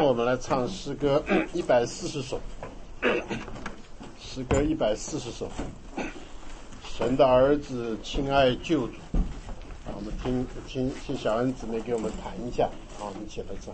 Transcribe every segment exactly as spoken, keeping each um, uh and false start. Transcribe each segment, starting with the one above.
我们来唱诗歌一百四十首，诗歌一百四十首，神的儿子，亲爱救主。啊，我们听听听小恩姊妹给我们弹一下，啊，我们一起来唱。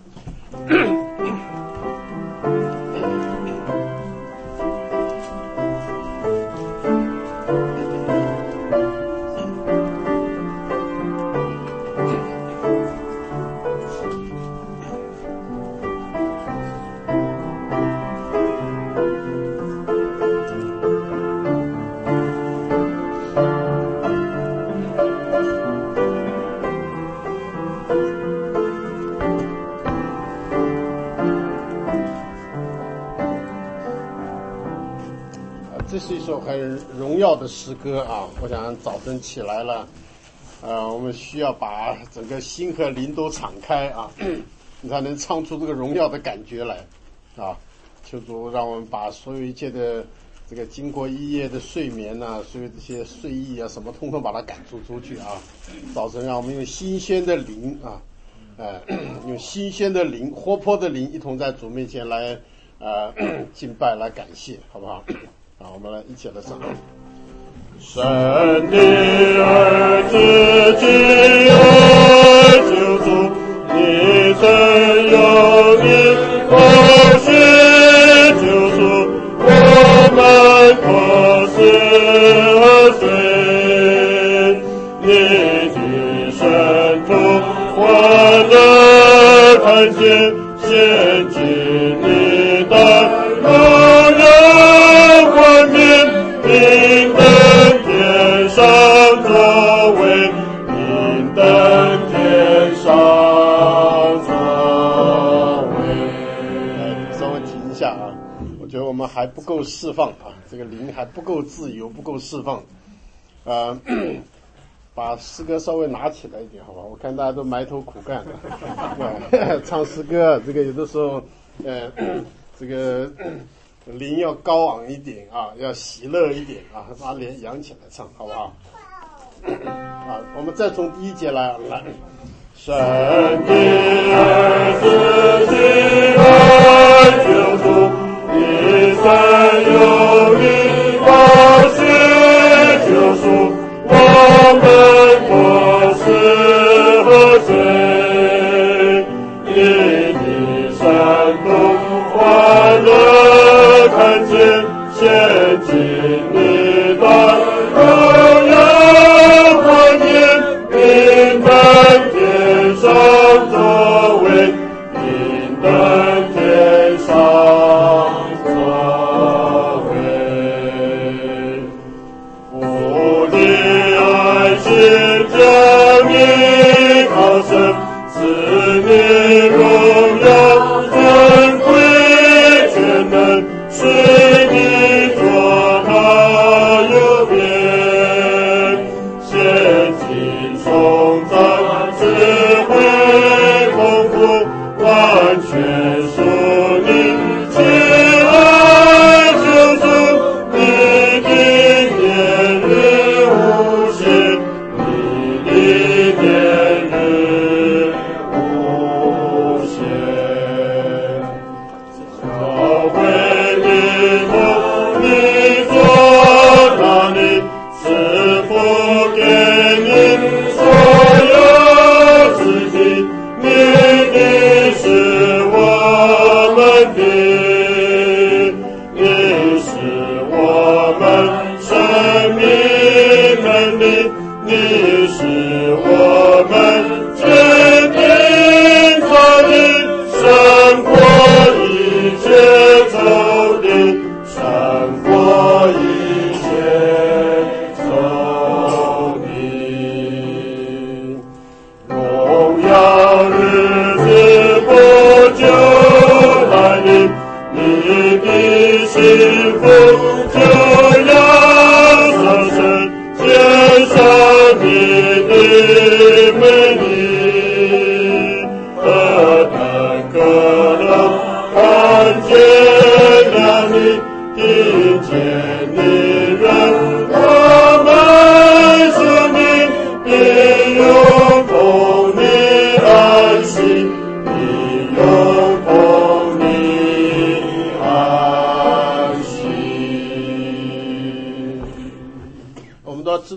这是一首很荣耀的诗歌啊！我想早晨起来了，呃，我们需要把整个心和灵都敞开啊，你才能唱出这个荣耀的感觉来啊！求主让我们把所有一切的这个经过一夜的睡眠呐、啊，所有这些睡意啊，什么通通把它赶出出去啊！早晨让我们用新鲜的灵啊，呃，用新鲜的灵、活泼的灵，一同在主面前来呃敬拜、来感谢，好不好？好，我们来一起来唱。神的儿子，亲爱救主，你曾有你宝血救赎我们脱死和罪，你的圣徒欢乐看见献祭你的荣耀。平等天上作为，平等天上作为。稍微停一下啊，我觉得我们还不够释放啊，这个灵还不够自由，不够释放。呃，把诗歌稍微拿起来一点，好吧？我看大家都埋头苦干的，唱诗歌，这个有的时候，呃，这个。灵要高昂一点啊，要喜乐一点啊，把脸扬起来唱，好不好？啊，我们再从第一节来来。神的儿子，亲爱救主，你曾有你宝血救赎我们脱死和罪，你的圣徒欢乐看见献祭你的荣耀冠冕，平等天上作为，平等天上作为。父的爱心将你靠身，赐你荣耀尊贵全能。是你做他右边，献祭颂赞智慧丰富，完全属你，亲爱救主，你的年日无限，你的年日无限，教会你做那里赐福给你所有自己，你的是我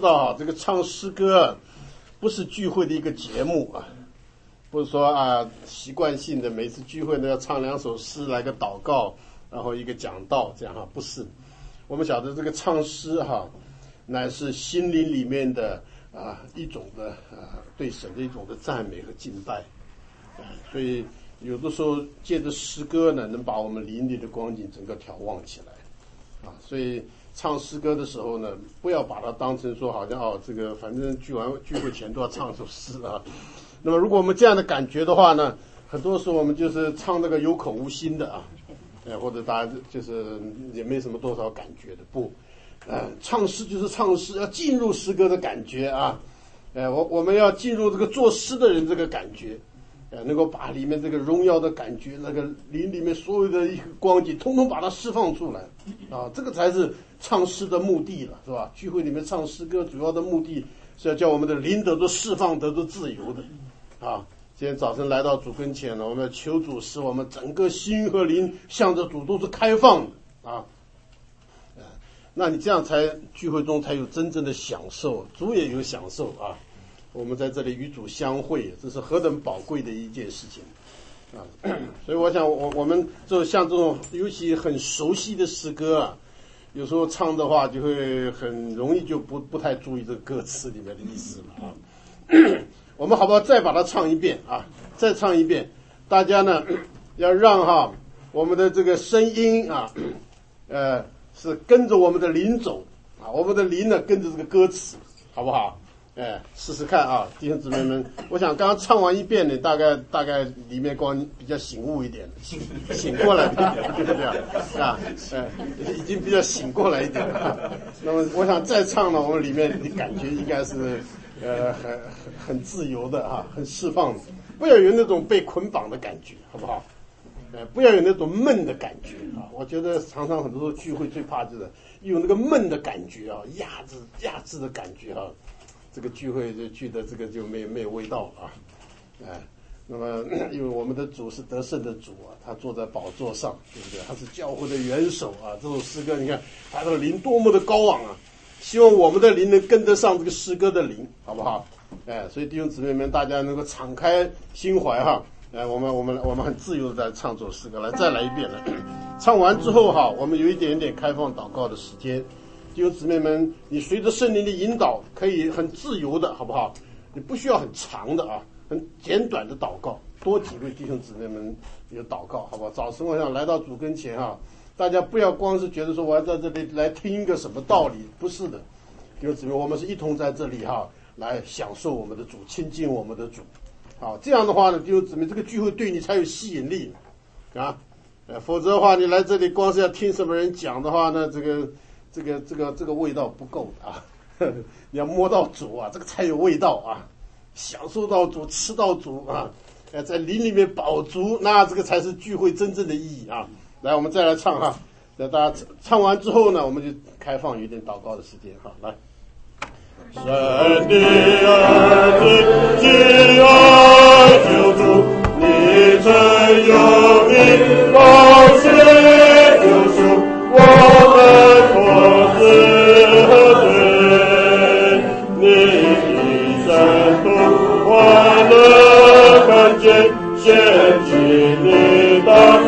道啊，这个唱诗歌啊，不是聚会的一个节目啊，不是说啊习惯性的每次聚会呢要唱两首诗来个祷告，然后一个讲道这样哈，不是。我们晓得这个唱诗哈，乃是心灵里面的啊一种的啊对神的一种的赞美和敬拜，啊，所以有的时候借着诗歌呢，能把我们灵里的光景整个调旺起来，啊，所以唱诗歌的时候呢，不要把它当成说好像哦这个反正聚完聚会前都要唱首诗啊。那么如果我们这样的感觉的话呢，很多时候我们就是唱那个有口无心的啊。呃，或者大家就是也没什么多少感觉的，不，呃，唱诗就是唱诗，要进入诗歌的感觉啊，呃，我我们要进入这个作诗的人这个感觉，呃，能够把里面这个荣耀的感觉，那个灵里面所有的一个光景，通通把它释放出来，啊，这个才是唱诗的目的了，是吧？聚会里面唱诗歌主要的目的是要叫我们的灵得到释放，得到自由的，啊。今天早晨来到主跟前了，我们要求主使我们整个心和灵向着主都是开放的啊，呃，那你这样才聚会中才有真正的享受，主也有享受啊。我们在这里与主相会，这是何等宝贵的一件事情啊！所以我想我我们就像这种尤其很熟悉的诗歌啊，有时候唱的话就会很容易就不不太注意这个歌词里面的意思了啊。我们好不好再把它唱一遍啊？再唱一遍，大家呢要让哈我们的这个声音啊，呃，是跟着我们的灵走啊，我们的灵呢跟着这个歌词，好不好？哎，试试看啊，弟兄姊妹们，我想刚刚唱完一遍呢，大概大概里面光比较醒悟一点，醒醒过来一点，对不对啊？哎，已经比较醒过来一点了。那么我想再唱呢，我们里面的感觉应该是。呃，很很自由的啊，很释放的，不要有那种被捆绑的感觉，好不好？呃，不要有那种闷的感觉啊。我觉得常常很多时候聚会最怕就是有那个闷的感觉啊，压制压制的感觉啊，这个聚会就聚的这个就没有没有味道啊。哎、呃，那么因为我们的主是得胜的主啊，他坐在宝座上，对不对？他是教会的元首啊。这首诗歌，你看他的灵多么的高昂啊！希望我们的灵能跟得上这个诗歌的灵，好不好？哎，所以弟兄姊妹们，大家能够敞开心怀哈，哎，我们我们我们很自由的在唱这首诗歌，来再来一遍了。唱完之后哈，我们有一点点开放祷告的时间，弟兄姊妹们，你随着圣灵的引导，可以很自由的，好不好？你不需要很长的啊，很简短的祷告，多几位弟兄姊妹们有祷告，好不好？早晨我想来到主跟前哈。大家不要光是觉得说我要在这里来听一个什么道理，不是的，弟兄姊妹，我们是一同在这里哈，来享受我们的主，亲近我们的主，好，这样的话呢，弟兄姊妹，这个聚会对你才有吸引力啊，呃，否则的话，你来这里光是要听什么人讲的话呢，这个这个这个这个味道不够的啊，呵呵，你要摸到主啊，这个才有味道啊，享受到主，吃到主啊，呃，在灵里面饱足，那这个才是聚会真正的意义啊。来，我们再来唱哈。那大家唱完之后呢，我们就开放有点祷告的时间哈。来，神的儿子，亲爱救主，你曾有名宝血救赎我们脱死和罪，你的圣徒欢乐看见，献祭你的。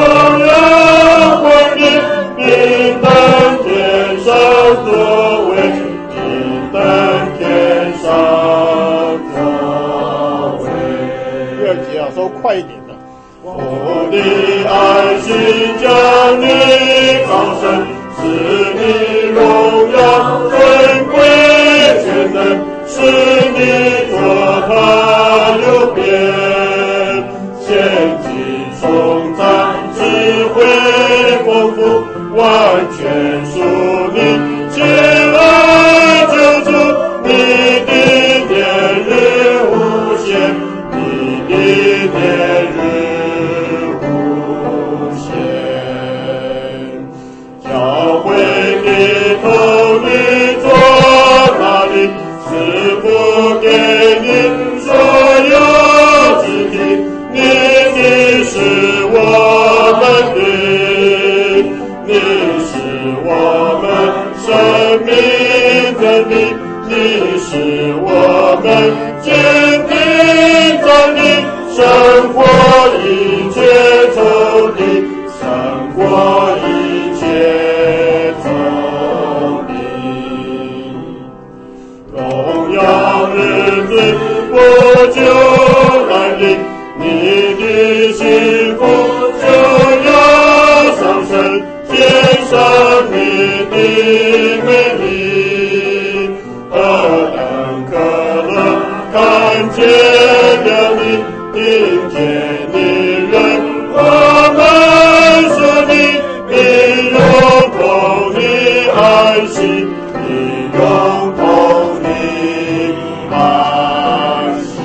作为平等天上作为，第二节啊，稍快一点的。我的爱心将你高升，使你荣耀尊贵全能，使你作他流遍，献祭颂赞智慧丰富，完全属你。亲爱救主，你的年日无限，你的年日无限。教会的头你坐哪里？赐福给你所有肢体，你的的幸福就要上升，天上你的美丽，何等可乐，看见了你，听见你人，我们是你，你有同的爱心，你有同的爱心。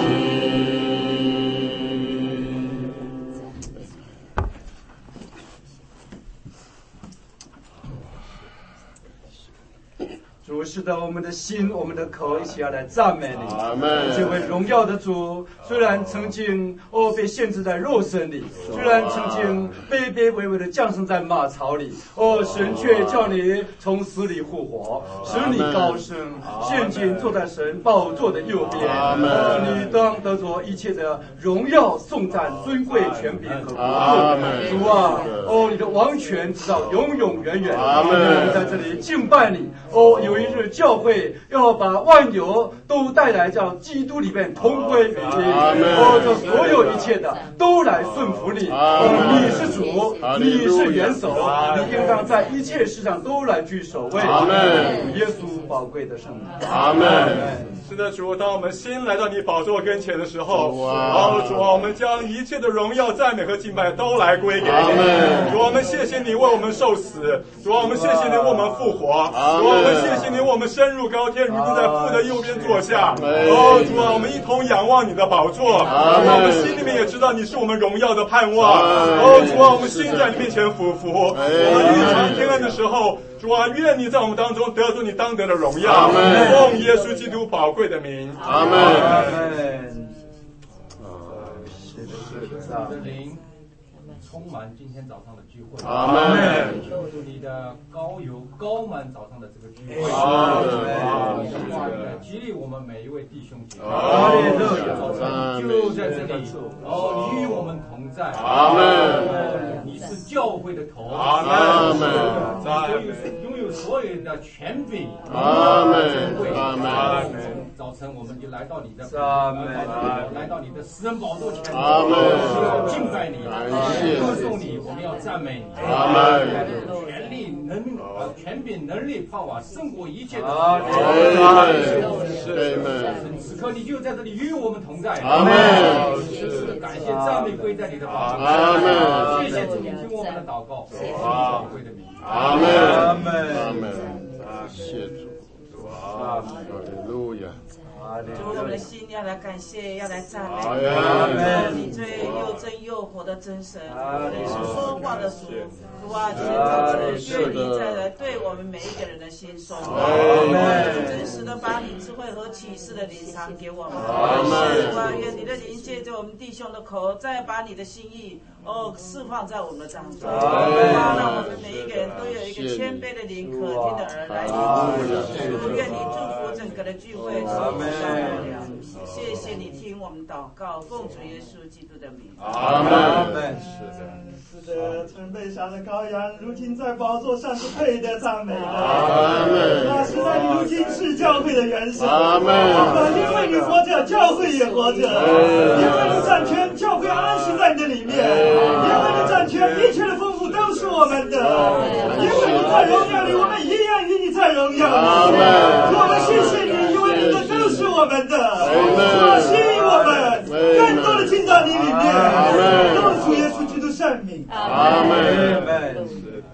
主，是的，我们的心，我们的口，一起要来赞美你。 阿们。 这位荣耀的主，虽然曾经哦被限制在肉身里，虽然曾经卑卑微微的降生在马槽里，哦，神却叫你从死里复活，使你高升，现今坐在神宝座的右边。哦，你当得着一切的荣耀、颂赞、尊贵、权柄和国度。主啊，哦，你的王权直到永永远远。 阿们。 我们在这里敬拜你。哦，有一日教会要把万有都带来，叫基督里面同归于一。哦，这所有一切的都来顺服你。哦，你是主，你是元首，你应当在一切事上都来居首位。 阿们。 耶稣宝贵的圣名。 阿们。 是的，主，当我们心来到你宝座跟前的时候， 哇！ 哦，主啊，我们将一切的荣耀、赞美和敬拜都来归给你。主，我们谢谢你为我们受死。主啊，我们谢谢你为我们复活。主啊，我们谢谢你为我们升入高天，如今在父的右边坐下。哦，主啊，我们一同仰望你的宝座。主啊，我们心里面也知道你是我们荣耀的盼望。哦，主啊，我们心在你面前俯伏。我们日常天恩的时候，主啊，愿你在我们当中得出你当得的荣耀。奉耶稣基督宝贵的名。 阿门。 阿门。是的，是的， 主的灵充满今天早上的聚会。 阿门。 祝你的高油高满早上的这个聚会。 阿门。 你的话语来激励我们每一位弟兄姐妹。 阿门。 早晨就在这里，哦，你与我们同在。 阿门。 你是教会的头。 阿门。 你拥有所有的权柄。 阿门。阿门。 早晨我们就来到你的阿门， 来到你的施恩宝座前， 阿门， 要敬拜你，歌颂你，我们要赞美你。 阿门。 权力能权柄能力盼望胜过一切的。 阿门。 阿门。 此刻你就在这里与我们同在。 阿门。 是感谢赞美归在你的宝座。 阿门。 谢谢主，听我们的祷告。宝贵的名。 阿门。 阿门。 阿门。谢主。哈利路亚。 主，我们的心要来感谢，要来赞美。 阿门。 你最又真又活的真神，你是说话的主。主啊，今天早晨愿你再来对我们每一个人的心说话，真实的把你智慧和启示的灵藏给我们。主啊，愿你的灵借着我们弟兄的口，再把你的心意哦释放在我们的当中。主啊，让我们每一个人都有一个谦卑的灵，可听的耳来听。主，愿你祝福整个的聚会。谢谢你听我们祷告，奉主耶稣基督的名。 阿门。 是的，曾被杀的羔羊，如今在宝座上是配得赞美的。 阿门。 那实在你如今是教会的元首。 阿门。 因为你活着，教会也活着；因为你掌权，教会安息在你的里面；因为你掌权，一切的丰富都是我们的；因为你在荣耀里，我们一样与你在荣耀里。 阿门。 我们谢谢你，因为你的都是我们的，主吸引我们更多的进到你里面。奉主耶稣基督圣名。 阿门。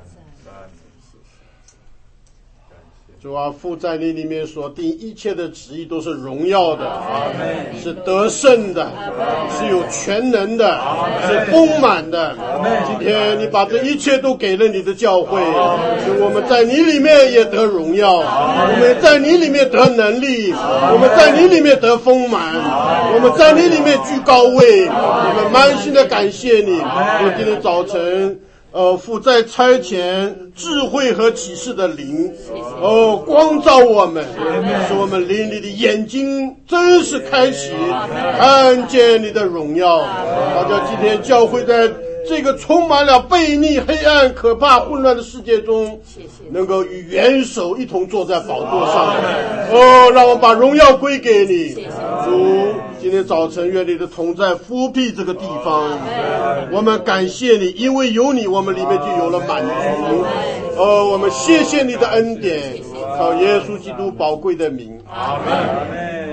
主啊，父在你里面所定一切的旨意都是荣耀的，是得胜的，是有全能的，是丰满的。今天你把这一切都给了你的教会，我们在你里面也得荣耀，我们在你里面得能力，我们在你里面得丰满，我们在你里面居高位。我们满心的感谢你。我今天早晨呃，父在差遣智慧和启示的灵，哦，光照我们，使我们灵里的眼睛真是开启，看见你的荣耀。大家今天教会在这个充满了悖逆、黑暗、可怕、混乱的世界中，能够与元首一同坐在宝座上。哦，让我们把荣耀归给你，主。今天早晨，愿你的同在复辟这个地方。我们感谢你，因为有你，我们里面就有了满足。哦，我们谢谢你的恩典，靠耶稣基督宝贵的名，阿门。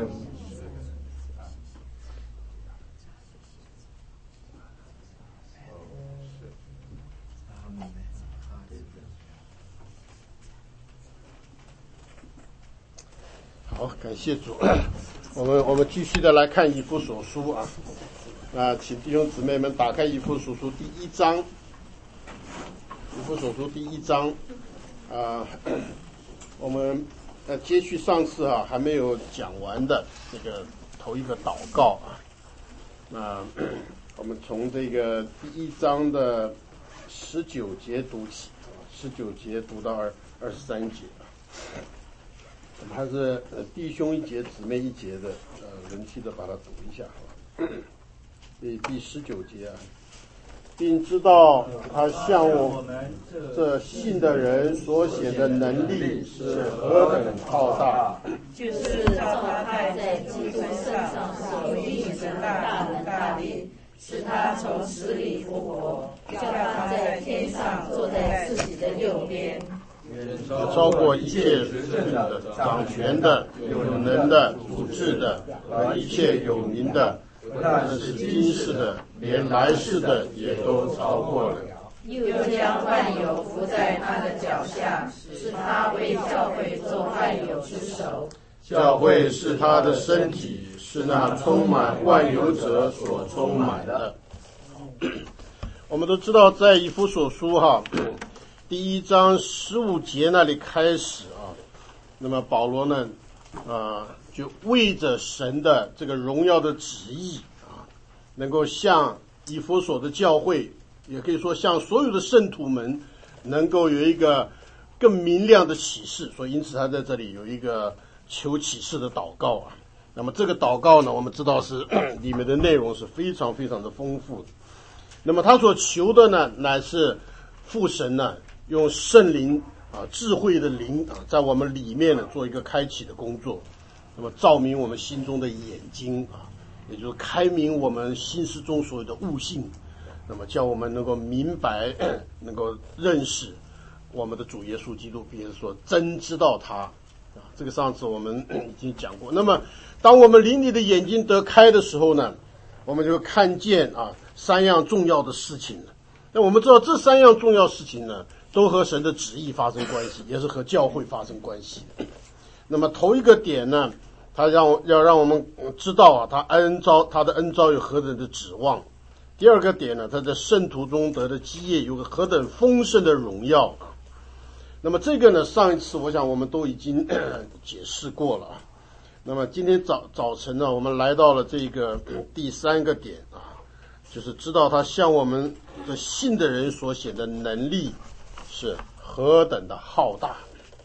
好，感谢主。我们我们继续的来看以弗所书啊，啊，请弟兄姊妹们打开以弗所书第一章。以弗所书第一章，啊，我们呃接续上次啊还没有讲完的这个头一个祷告啊，那我们从这个第一章的十九节读起，十九节读到二二十三节啊。我们还是呃弟兄一节姊妹一节的呃轮替的把它读一下好吧。第第十九节啊，并知道他向我们这信的人所显的能力是何等浩大， 就是照他在基督身上所运行的大能大力，使他从死里复活，叫他在天上坐在自己的右边。 超过一切执政的、掌权的、有能的、主治的和一切有名的，不但是今世的，连来世的也都超过了。 又将万有伏在他的脚下，使他为教会做万有之首。 教会是他的身体，是那充满万有者所充满的。我们都知道，在以弗所书哈。第一章十五节那里开始啊，那么保罗呢，啊，就为着神的这个荣耀的旨意啊，能够向以弗所的教会，也可以说向所有的圣徒们，能够有一个更明亮的启示，所以因此他在这里有一个求启示的祷告啊。那么这个祷告呢，我们知道是里面的内容是非常非常的丰富的。那么他所求的呢，乃是父神呢，用圣灵啊，智慧的灵啊，在我们里面呢做一个开启的工作，那么照明我们心中的眼睛啊，也就是开明我们心思中所有的悟性，那么叫我们能够明白，能够认识我们的主耶稣基督，并且说真知道他啊。这个上次我们已经讲过。那么，当我们灵里的眼睛得开的时候呢，我们就看见啊三样重要的事情了。那我们知道这三样重要事情呢，都和神的旨意发生关系，也是和教会发生关系。那么头一个点呢，他让要让我们知道啊，他恩召他的恩召有何等的指望。第二个点呢，他在圣徒中得的基业有个何等丰盛的荣耀。那么这个呢，上一次我想我们都已经解释过了。那么今天早早晨呢，我们来到了这个第三个点啊，就是知道他向我们的信的人所显的能力是何等的浩大。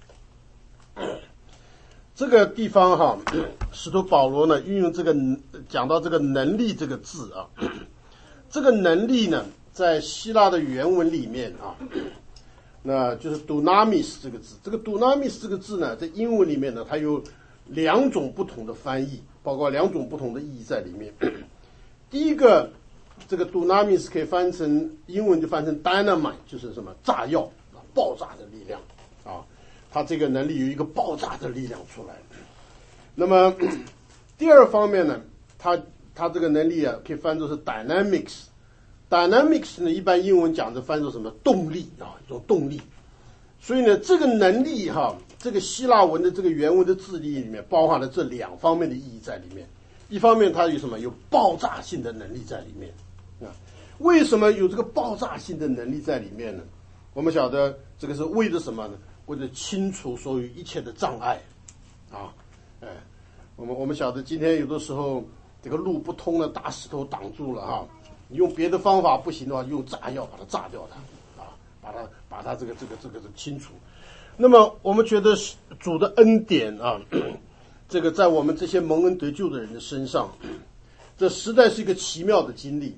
这个地方哈，使徒保罗呢运用这个讲到这个能力这个字啊，这个能力呢，在希腊的原文里面啊，那就是 dunamis 这个字。这个 dunamis 这个字呢，在英文里面呢，它有两种不同的翻译，包括两种不同的意义在里面。第一个，这个 dunamis 可以翻成英文就翻成 dynamite， 就是什么炸药、爆炸的力量啊。它这个能力有一个爆炸的力量出来。那么第二方面呢，它它这个能力啊，可以翻作是 dynamics。dynamics 呢，一般英文讲的翻作什么动力啊，一种动力。所以呢，这个能力哈，这个希腊文的这个原文的字义里面包含了这两方面的意义在里面。一方面它有什么？有爆炸性的能力在里面啊。为什么有这个爆炸性的能力在里面呢？我们晓得这个是为了什么呢？为了清除所有一切的障碍啊。哎，我们我们晓得今天有的时候这个路不通了，大石头挡住了哈，你用别的方法不行的话，用炸药把它炸掉它啊，把它把它这个这个这个清除。那么我们觉得主的恩典啊，这个在我们这些蒙恩得救的人的身上，这实在是一个奇妙的经历。因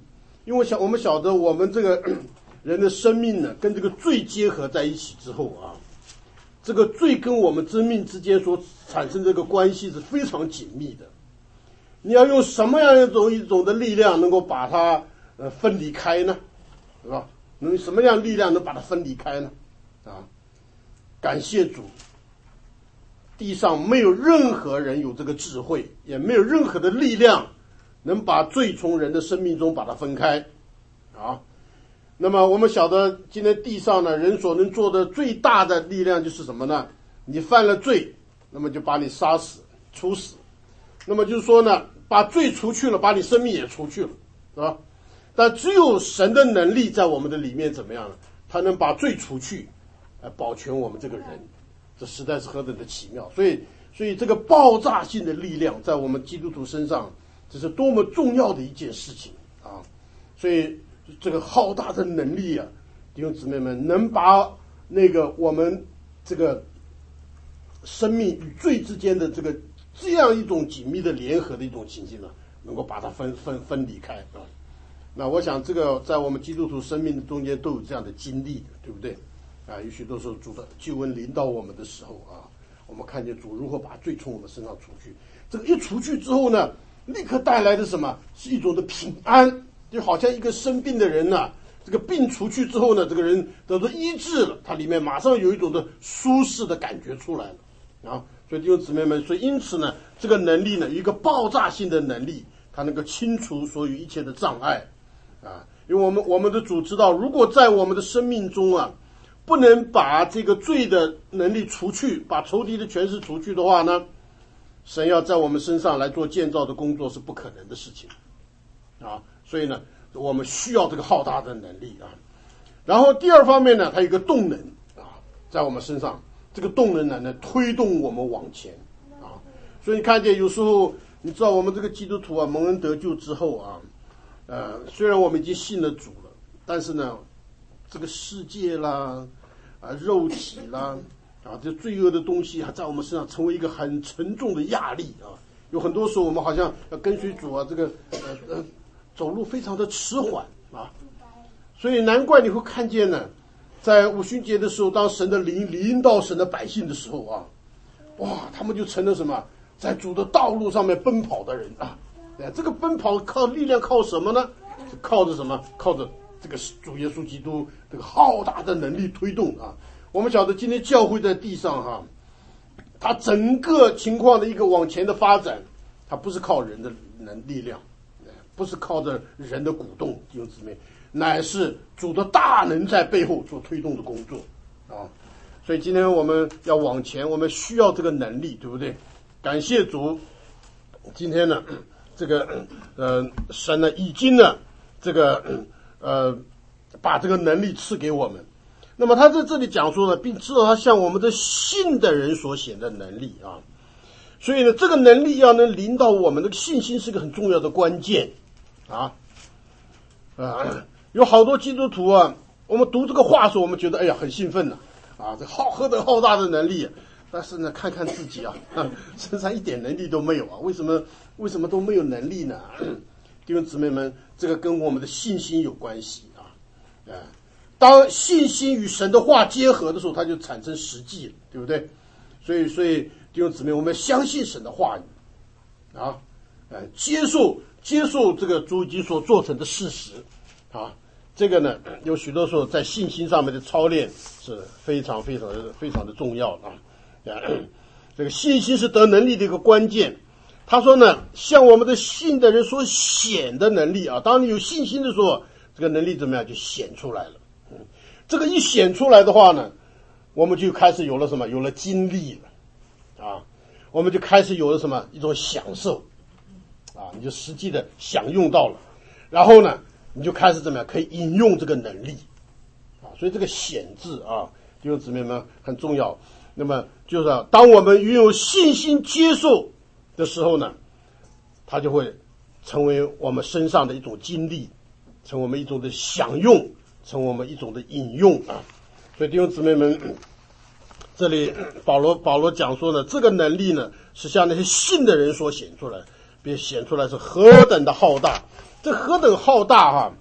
因为晓我们晓得我们这个人的生命呢，跟这个罪结合在一起之后啊，这个罪跟我们生命之间所产生这个关系是非常紧密的。你要用什么样一种一种的力量能够把它呃分离开呢？是吧？能什么样的力量能把它分离开呢？啊，感谢主，地上没有任何人有这个智慧，也没有任何的力量能把罪从人的生命中把它分开啊。那么我们晓得今天地上呢，人所能做的最大的力量就是什么呢？你犯了罪，那么就把你杀死处死，那么就是说呢，把罪除去了，把你生命也除去了，是吧？但只有神的能力在我们的里面怎么样呢？他能把罪除去，来保全我们这个人，这实在是何等的奇妙！所以，所以这个爆炸性的力量在我们基督徒身上，这是多么重要的一件事情啊！所以这个浩大的能力啊，弟兄姊妹们，能把那个我们这个生命与罪之间的这个这样一种紧密的联合的一种情形呢，能够把它分分分离开啊。那我想这个在我们基督徒生命中间都有这样的经历的，对不对？啊，有许多时候主的救恩临到我们的时候啊，我们看见主如何把罪从我们身上除去。这个一除去之后呢，立刻带来的什么？是一种的平安，就好像一个生病的人呢、啊，这个病除去之后呢，这个人得到医治了，他里面马上有一种的舒适的感觉出来了啊。所以弟兄姊妹们，所以因此呢，这个能力呢，有一个爆炸性的能力，它能够清除所有一切的障碍。啊，因为我们我们的主知道，如果在我们的生命中啊，不能把这个罪的能力除去，把仇敌的权势除去的话呢，神要在我们身上来做建造的工作是不可能的事情啊。所以呢，我们需要这个浩大的能力啊。然后第二方面呢，它有一个动能啊，在我们身上，这个动能呢，能推动我们往前啊。所以你看见有时候，你知道我们这个基督徒啊，蒙恩得救之后啊。呃，虽然我们已经信了主了，但是呢，这个世界啦，啊，肉体啦，啊，这罪恶的东西还在我们身上成为一个很沉重的压力啊。有很多时候我们好像要跟随主啊，这个呃呃，走路非常的迟缓啊。所以难怪你会看见呢，在五旬节的时候，当神的灵临到神的百姓的时候啊，哇，他们就成了什么，在主的道路上面奔跑的人啊。这个奔跑靠力量靠什么呢？是靠着什么？靠着这个主耶稣基督这个浩大的能力推动啊！我们晓得今天教会在地上哈、啊，它整个情况的一个往前的发展，它不是靠人的能力量，不是靠着人的鼓动，弟兄姊妹，乃是主的大能在背后做推动的工作啊！所以今天我们要往前，我们需要这个能力，对不对？感谢主，今天呢。这个呃，神呢已经呢，这个呃，把这个能力赐给我们。那么他在这里讲说呢，并知道他向我们的信的人所显的能力啊。所以呢，这个能力要能临到我们，这个信心是个很重要的关键啊。啊，有好多基督徒啊，我们读这个话的时候，我们觉得哎呀很兴奋呐 啊, 啊，这浩何等浩大的能力、啊。但是呢，看看自己啊，身上一点能力都没有啊！为什么？为什么都没有能力呢？弟兄姊妹们，这个跟我们的信心有关系啊！啊，当信心与神的话结合的时候，它就产生实际了，对不对？所以，所以弟兄姊妹，我们相信神的话语啊，呃，接受接受这个主已经所做成的事实啊，这个呢，有许多时候在信心上面的操练是非常非常的非常的重要的啊。这个信心是得能力的一个关键。他说呢，向我们的信的人所显的能力啊，当你有信心的时候，这个能力怎么样就显出来了。嗯，这个一显出来的话呢，我们就开始有了什么？有了经历了啊，我们就开始有了什么？一种享受啊，你就实际的享用到了，然后呢，你就开始怎么样？可以引用这个能力啊，所以这个显字啊，弟兄姊妹们很重要。那么就是、啊、当我们拥有信心接受的时候呢，它就会成为我们身上的一种经历，成为我们一种的享用，成为我们一种的引用啊。所以弟兄姊妹们，这里保罗保罗讲说呢，这个能力呢是向那些信的人所显出来，并显出来是何等的浩大。这何等浩大哈、啊！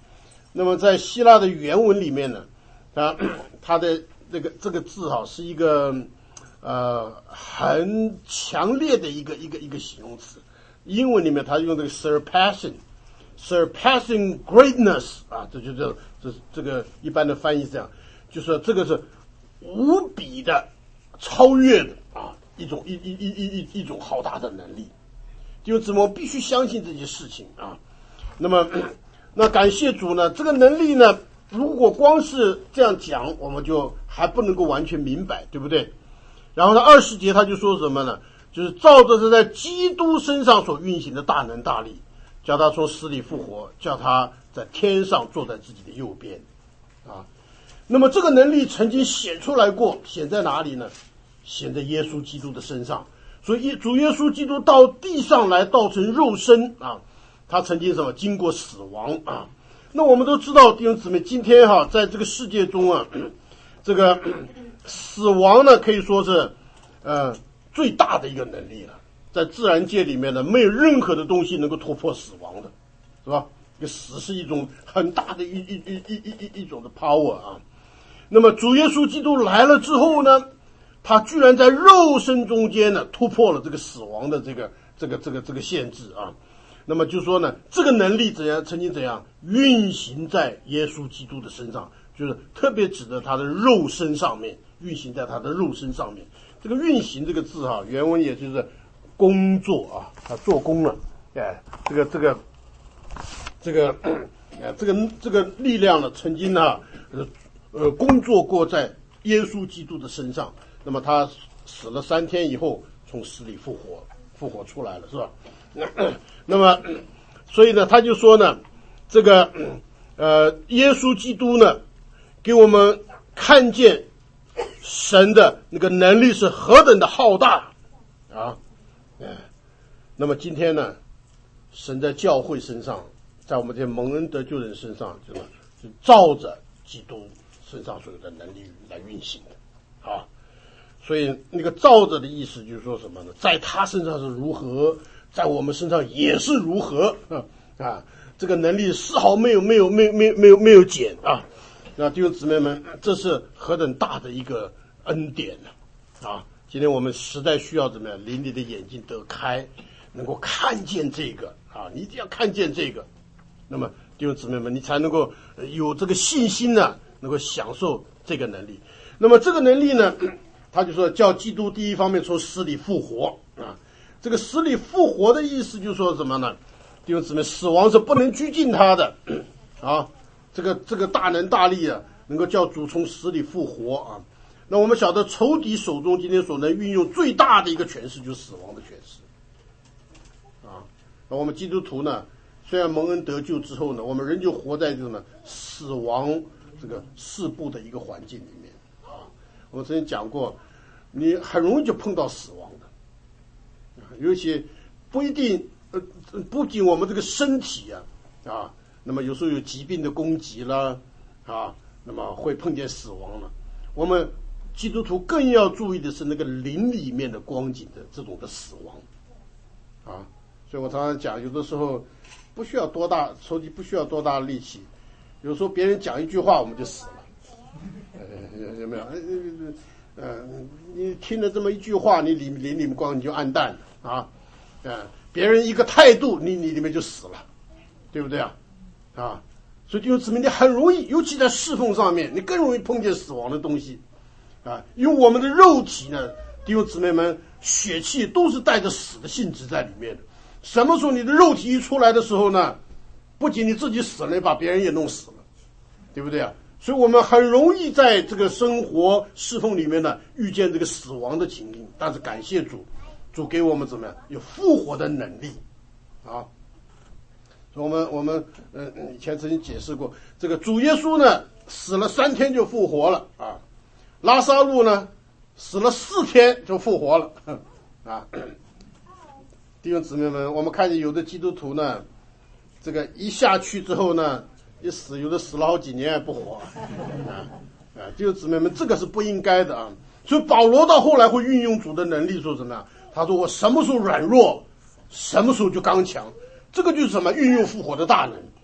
那么在希腊的原文里面呢，啊，它的这个这个字哈、啊、是一个呃很强烈的一个一个一个形容词。英文里面它用这个 surpassing surpassing greatness 啊，这就这这这个一般的翻译是这样，就说这个是无比的超越的啊一种一一一一一一种浩大的能力。就怎么必须相信这些事情啊？那么，那感谢主呢？这个能力呢，如果光是这样讲，我们就还不能够完全明白，对不对？然后呢，二十节他就说什么呢？就是照着是在基督身上所运行的大能大力，叫他从死里复活，叫他在天上坐在自己的右边，啊。那么这个能力曾经显出来过，显在哪里呢？显在耶稣基督的身上。所以主耶稣基督到地上来道成肉身啊，他曾经什么经过死亡啊。那我们都知道弟兄姊妹，今天哈、啊、在这个世界中啊，这个死亡呢可以说是呃最大的一个能力了。在自然界里面呢，没有任何的东西能够突破死亡的，是吧？这个死是一种很大的一一一一一一一种的 power 啊。那么主耶稣基督来了之后呢，他居然在肉身中间呢突破了这个死亡的这个这个这个这个限制啊。那么就说呢，这个能力怎样曾经怎样运行在耶稣基督的身上，就是特别指的他的肉身上面，运行在他的肉身上面。这个运行这个字哈、啊，原文也就是工作啊，他做工了，哎，这个这个这个哎这个这个力量呢，曾经呢呃呃工作过在耶稣基督的身上。那么他死了三天以后，从死里复活，复活出来了，是吧？那么，所以呢，他就说呢，这个呃，耶稣基督呢，给我们看见神的那个能力是何等的浩大啊！哎，那么今天呢，神在教会身上，在我们这些蒙恩得救人身上，就是就照着基督身上所有的能力来运行的啊。所以那个照着的意思就是说什么呢？在他身上是如何，在我们身上也是如何啊！这个能力丝毫没有没有没有没有没有没有减啊！那弟兄姊妹们，这是何等大的一个恩典呢！啊，今天我们实在需要怎么样？灵里的眼睛得开，能够看见这个啊！你一定要看见这个，那么弟兄姊妹们，你才能够有这个信心呢，能够享受这个能力。那么这个能力呢？他就说叫基督第一方面从死里复活啊，这个死里复活的意思就是说什么呢？弟兄姊妹，死亡是不能拘禁他的啊，这个这个大能大力啊，能够叫主从死里复活啊。那我们晓得仇敌手中今天所能运用最大的一个权势就是死亡的权势啊。那我们基督徒呢，虽然蒙恩得救之后呢，我们仍旧活在这种呢死亡这个世部的一个环境里面。我曾经讲过，你很容易就碰到死亡的，尤其不一定呃，不仅我们这个身体啊啊，那么有时候有疾病的攻击啦啊，那么会碰见死亡了。我们基督徒更要注意的是那个灵里面的光景的这种的死亡啊。所以我常常讲，有的时候不需要多大仇敌，不需要多大力气，有时候别人讲一句话我们就死了。呃，有没有？呃，呃，你听了这么一句话，你里里里面光你就暗淡了啊，呃，别人一个态度，你你里面就死了，对不对啊？啊，所以弟兄姊妹，你很容易，尤其在侍奉上面，你更容易碰见死亡的东西啊，因为我们的肉体呢，弟兄姊妹们，血气都是带着死的性质在里面的。什么时候你的肉体一出来的时候呢，不仅你自己死了，你把别人也弄死了，对不对啊？所以我们很容易在这个生活侍奉里面呢遇见这个死亡的情境，但是感谢主，主给我们怎么样有复活的能力啊！所以我们我们呃以前曾经解释过，这个主耶稣呢死了三天就复活了啊，拉撒路呢死了四天就复活了啊！弟兄姊妹们，我们看见有的基督徒呢，这个一下去之后呢。一死，有的死了好几年也不活啊！啊，弟兄姊妹们，这个是不应该的啊！所以保罗到后来会运用主的能力，说什么呀？他说：“我什么时候软弱，什么时候就刚强。”这个就是什么？运用复活的大能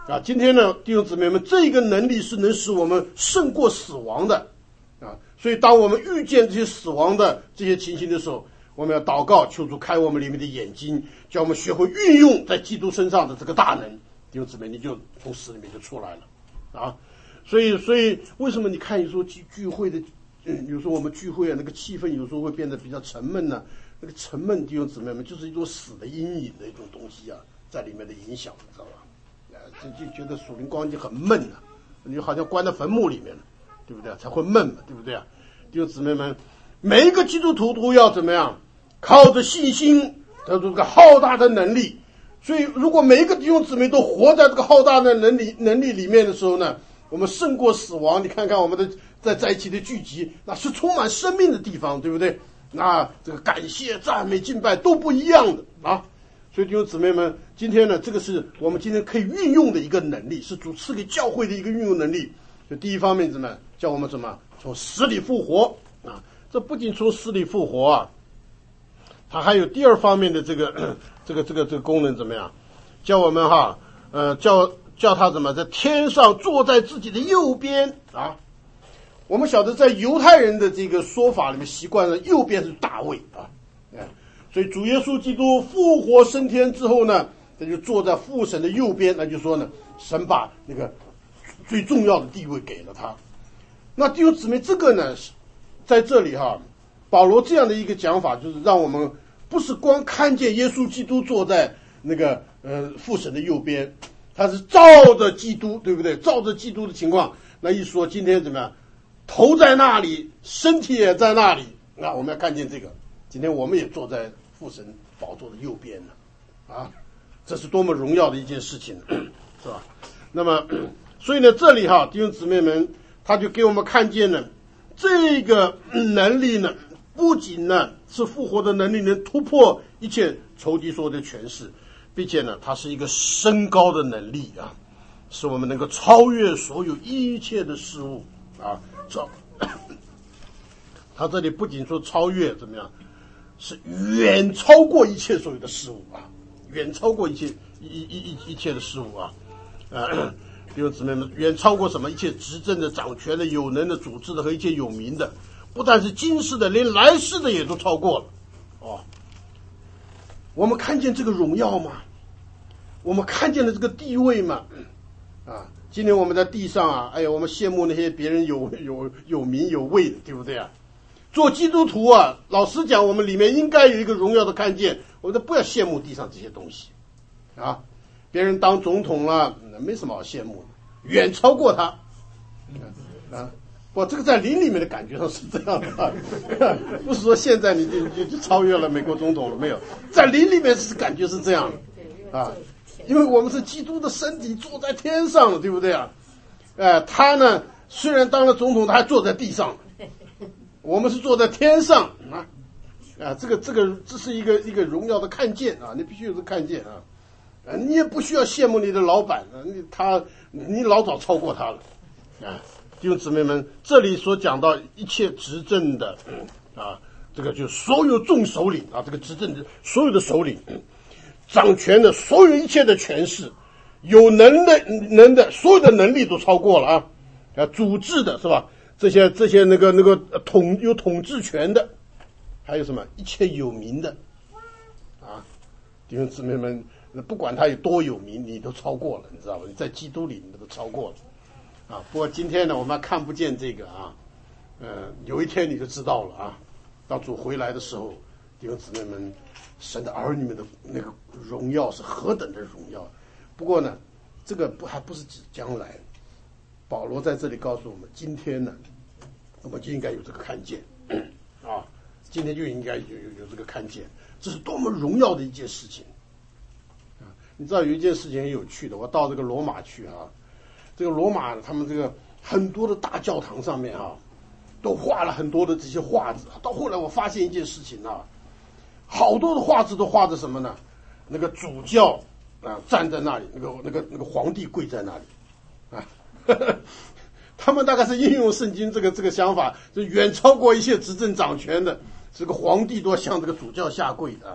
啊，今天呢，弟兄姊妹们，这个能力是能使我们胜过死亡的啊。所以，当我们遇见这些死亡的这些情形的时候，我们要祷告，求主开我们里面的眼睛，叫我们学会运用在基督身上的这个大能。弟兄姊妹，你就从死里面就出来了啊。所以，所以为什么你看有时候聚聚会的，嗯，有时候我们聚会啊，那个气氛有时候会变得比较沉闷呢、啊？那个沉闷，弟兄姊妹们，就是一种死的阴影的一种东西啊，在里面的影响，你知道吧？就就觉得属灵光景很闷啊，你好像关在坟墓里面了，对不对？才会闷嘛，对不对啊？弟兄姊妹们，每一个基督徒都要怎么样？靠着信心得出这个浩大的能力。所以，如果每一个弟兄姊妹都活在这个浩大的能力能力里面的时候呢，我们胜过死亡。你看看我们的在在一起的聚集，那是充满生命的地方，对不对？那这个感谢、赞美、敬拜都不一样的啊。所以弟兄姊妹们，今天呢，这个是我们今天可以运用的一个能力，是主赐给教会的一个运用能力。就第一方面怎么叫我们怎么从死里复活啊？这不仅从死里复活啊，它还有第二方面的这个这个这个这个功能怎么样？叫我们哈呃叫叫他怎么在天上坐在自己的右边啊？我们晓得在犹太人的这个说法里面，习惯了右边是大卫啊，哎。所以主耶稣基督复活升天之后呢，他就坐在父神的右边，那就说呢，神把那个最重要的地位给了他。那弟兄姊妹，这个呢，在这里哈，保罗这样的一个讲法，就是让我们不是光看见耶稣基督坐在那个呃父神的右边，他是照着基督，对不对？照着基督的情况，那一说今天怎么样，头在那里，身体也在那里，那我们要看见这个。今天我们也坐在父神宝座的右边呢，啊，这是多么荣耀的一件事情，是吧？那么，所以呢，这里哈，弟兄姊妹们，他就给我们看见了这个能力呢，不仅呢是复活的能力，能突破一切仇敌所有的权势，并且呢，它是一个升高的能力啊，使我们能够超越所有一切的事物啊。超，他这里不仅说超越怎么样？是远超过一切所有的事物啊，远超过一切一一一一切的事物啊，呃，弟兄姊妹们，远超过什么？一切执政的、掌权的、有能的、主治的和一切有名的，不但是今世的，连来世的也都超过了。哦，我们看见这个荣耀吗？我们看见了这个地位吗？啊，今天我们在地上啊，哎呀，我们羡慕那些别人有有有名有位的，对不对啊？做基督徒啊，老实讲，我们里面应该有一个荣耀的看见。我们不要羡慕地上这些东西，啊，别人当总统了，没什么好羡慕的，远超过他，啊，我这个在灵里面的感觉上是这样的，不是说现在你就就就超越了美国总统了，没有，在灵里面是感觉是这样的，啊，因为我们是基督的身体，坐在天上了，对不对啊？呃，他呢，虽然当了总统，他还坐在地上。我们是坐在天上啊，啊，这个这个这是一个一个荣耀的看见啊，你必须有这看见啊，啊，你也不需要羡慕你的老板啊，你他你老早超过他了啊，弟兄姊妹们，这里所讲到一切执政的啊，这个就所有众首领啊，这个执政的所有的首领，掌权的所有一切的权势，有能的能的所有的能力都超过了啊，啊，主治的是吧？这些这些那个那个统有统治权的，还有什么一切有名的啊，弟兄姊妹们，不管他有多有名，你都超过了，你知道吧？你在基督里你都超过了啊。不过今天呢，我们看不见这个啊，呃，有一天你就知道了啊。当主回来的时候，弟兄姊妹们，神的儿女们的那个荣耀是何等的荣耀！不过呢，这个不还不是指将来。保罗在这里告诉我们，今天呢，我们就应该有这个看见啊，今天就应该有有有这个看见，这是多么荣耀的一件事情啊！你知道有一件事情很有趣的，我到这个罗马去啊，这个罗马他们这个很多的大教堂上面啊，都画了很多的这些画子。到后来我发现一件事情啊，好多的画子都画着什么呢？那个主教啊站在那里，那个那个那个皇帝跪在那里啊。他们大概是应用圣经这个这个想法，就远超过一切执政掌权的这个皇帝都要向这个主教下跪的。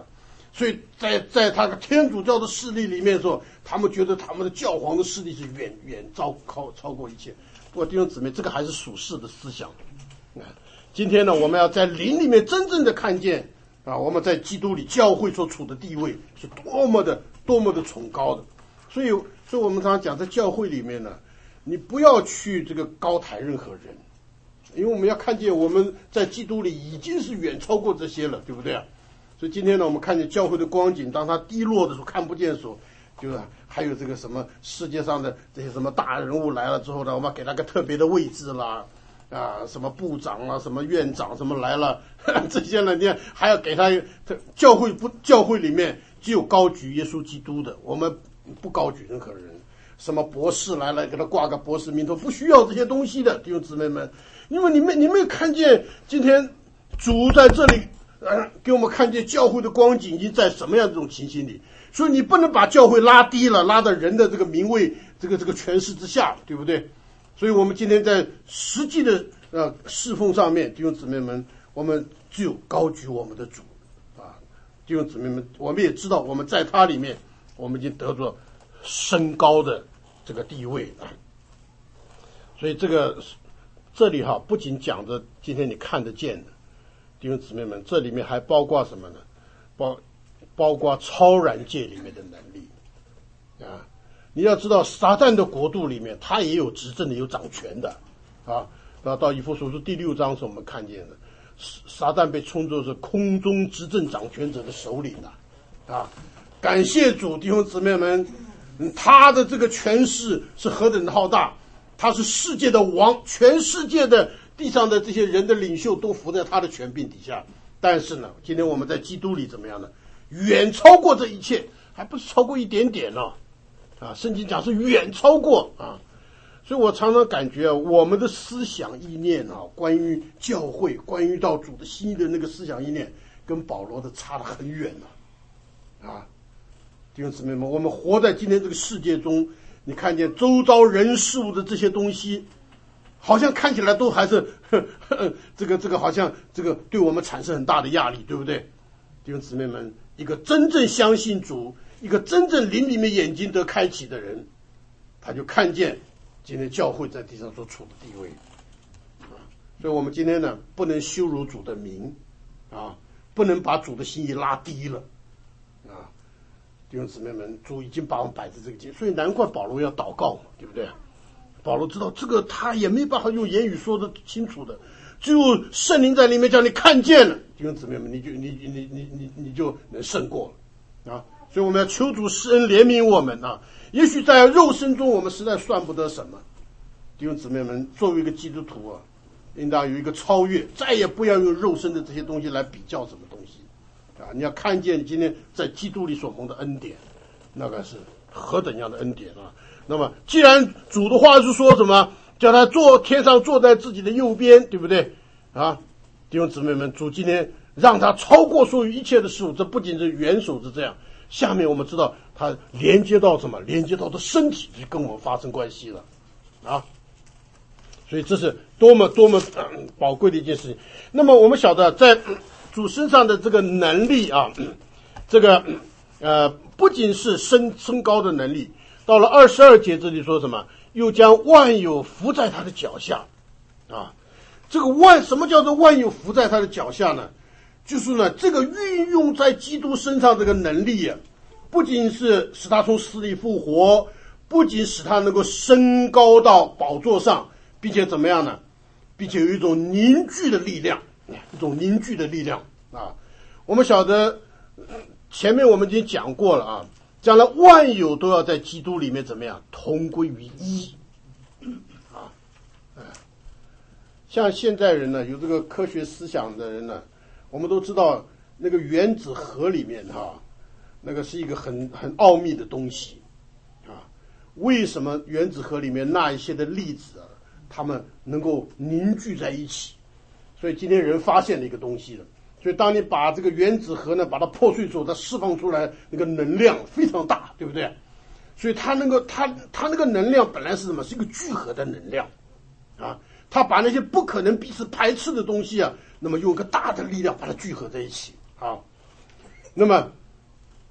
所以在在他的天主教的势力里面说，他们觉得他们的教皇的势力是远远超超超过一切。不过弟兄姊妹，这个还是属世的思想。今天呢，我们要在灵里面真正的看见啊，我们在基督里教会所处的地位是多么的多么的崇高的。所以，所以我们常常讲，在教会里面呢，你不要去这个高抬任何人，因为我们要看见我们在基督里已经是远超过这些了，对不对啊？所以今天呢，我们看见教会的光景，当它低落的时候，看不见的时候，就是还有这个什么世界上的这些什么大人物来了之后呢，我们给他个特别的位置啦。啊，什么部长啊，什么院长，什么来了，呵呵这些呢，你看还要给他教会不教会里面只有高举耶稣基督的，我们不高举任何人。什么博士来了，给他挂个博士名头，不需要这些东西的弟兄姊妹们，因为你们你没有看见今天主在这里，呃，给我们看见教会的光景已经在什么样这种情形里，所以你不能把教会拉低了，拉到人的这个名位这个这个权势之下，对不对？所以我们今天在实际的呃侍奉上面，弟兄姊妹们，我们只有高举我们的主啊，弟兄姊妹们，我们也知道我们在他里面，我们已经得着升高的这个地位啊。所以这个这里哈，不仅讲着今天你看得见的弟兄姊妹们，这里面还包括什么呢？包包括超然界里面的能力啊。你要知道，撒旦的国度里面，他也有执政的，有掌权的，啊，然后到以弗所书第六章是我们看见的，撒旦被称作是空中执政掌权者的首领的，啊，感谢主，弟兄姊妹们，他的这个权势是何等的浩大，他是世界的王，全世界的地上的这些人的领袖都服在他的权柄底下。但是呢，今天我们在基督里怎么样呢？远超过这一切，还不是超过一点点呢、哦。啊，圣经讲是远超过啊，所以我常常感觉啊，我们的思想意念啊，关于教会、关于到主的心意的那个思想意念，跟保罗的差得很远了、啊。啊，弟兄姊妹们，我们活在今天这个世界中，你看见周遭人事物的这些东西，好像看起来都还是呵呵这个这个，好像这个对我们产生很大的压力，对不对？弟兄姊妹们，一个真正相信主，一个真正灵里面眼睛得开启的人，他就看见今天教会在地上所处的地位啊。所以我们今天呢，不能羞辱主的名啊，不能把主的心意拉低了啊。弟兄姊妹们，主已经把我们摆在这个境，所以难怪保罗要祷告嘛，对不对？保罗知道这个他也没办法用言语说得清楚的，只有圣灵在里面叫你看见了，弟兄姊妹们，你就你你你你你就能胜过了啊。所以我们要求主施恩怜悯我们啊！也许在肉身中我们实在算不得什么，弟兄姊妹们，作为一个基督徒啊，应当有一个超越，再也不要用肉身的这些东西来比较什么东西啊！你要看见今天在基督里所蒙的恩典，那个是何等样的恩典啊！那么既然主的话是说什么，叫他坐天上坐在自己的右边，对不对啊？弟兄姊妹们，主今天让他超过所有一切的事物，这不仅是元首是这样。下面我们知道它连接到什么？连接到的身体就跟我们发生关系了啊！所以这是多么多么、呃、宝贵的一件事情。那么我们晓得在主身上的这个能力啊，这个呃不仅是升升高的能力，到了二十二节这里说什么？又将万有伏在他的脚下啊！这个万什么叫做万有伏在他的脚下呢？就是呢，这个运用在基督身上这个能力啊，不仅是使他从死里复活，不仅使他能够升高到宝座上，并且怎么样呢？并且有一种凝聚的力量，一种凝聚的力量啊！我们晓得，前面我们已经讲过了啊，将来万有都要在基督里面怎么样同归于一啊！哎，像现在人呢，有这个科学思想的人呢。我们都知道那个原子核里面哈、啊，那个是一个很很奥秘的东西啊。为什么原子核里面那一些的粒子啊，它们能够凝聚在一起？所以今天人发现了一个东西了。所以当你把这个原子核呢把它破碎之后，它释放出来那个能量非常大，对不对？所以它那个它它那个能量本来是什么？是一个聚合的能量啊。它把那些不可能彼此排斥的东西啊。那么用一个大的力量把它聚合在一起啊，那么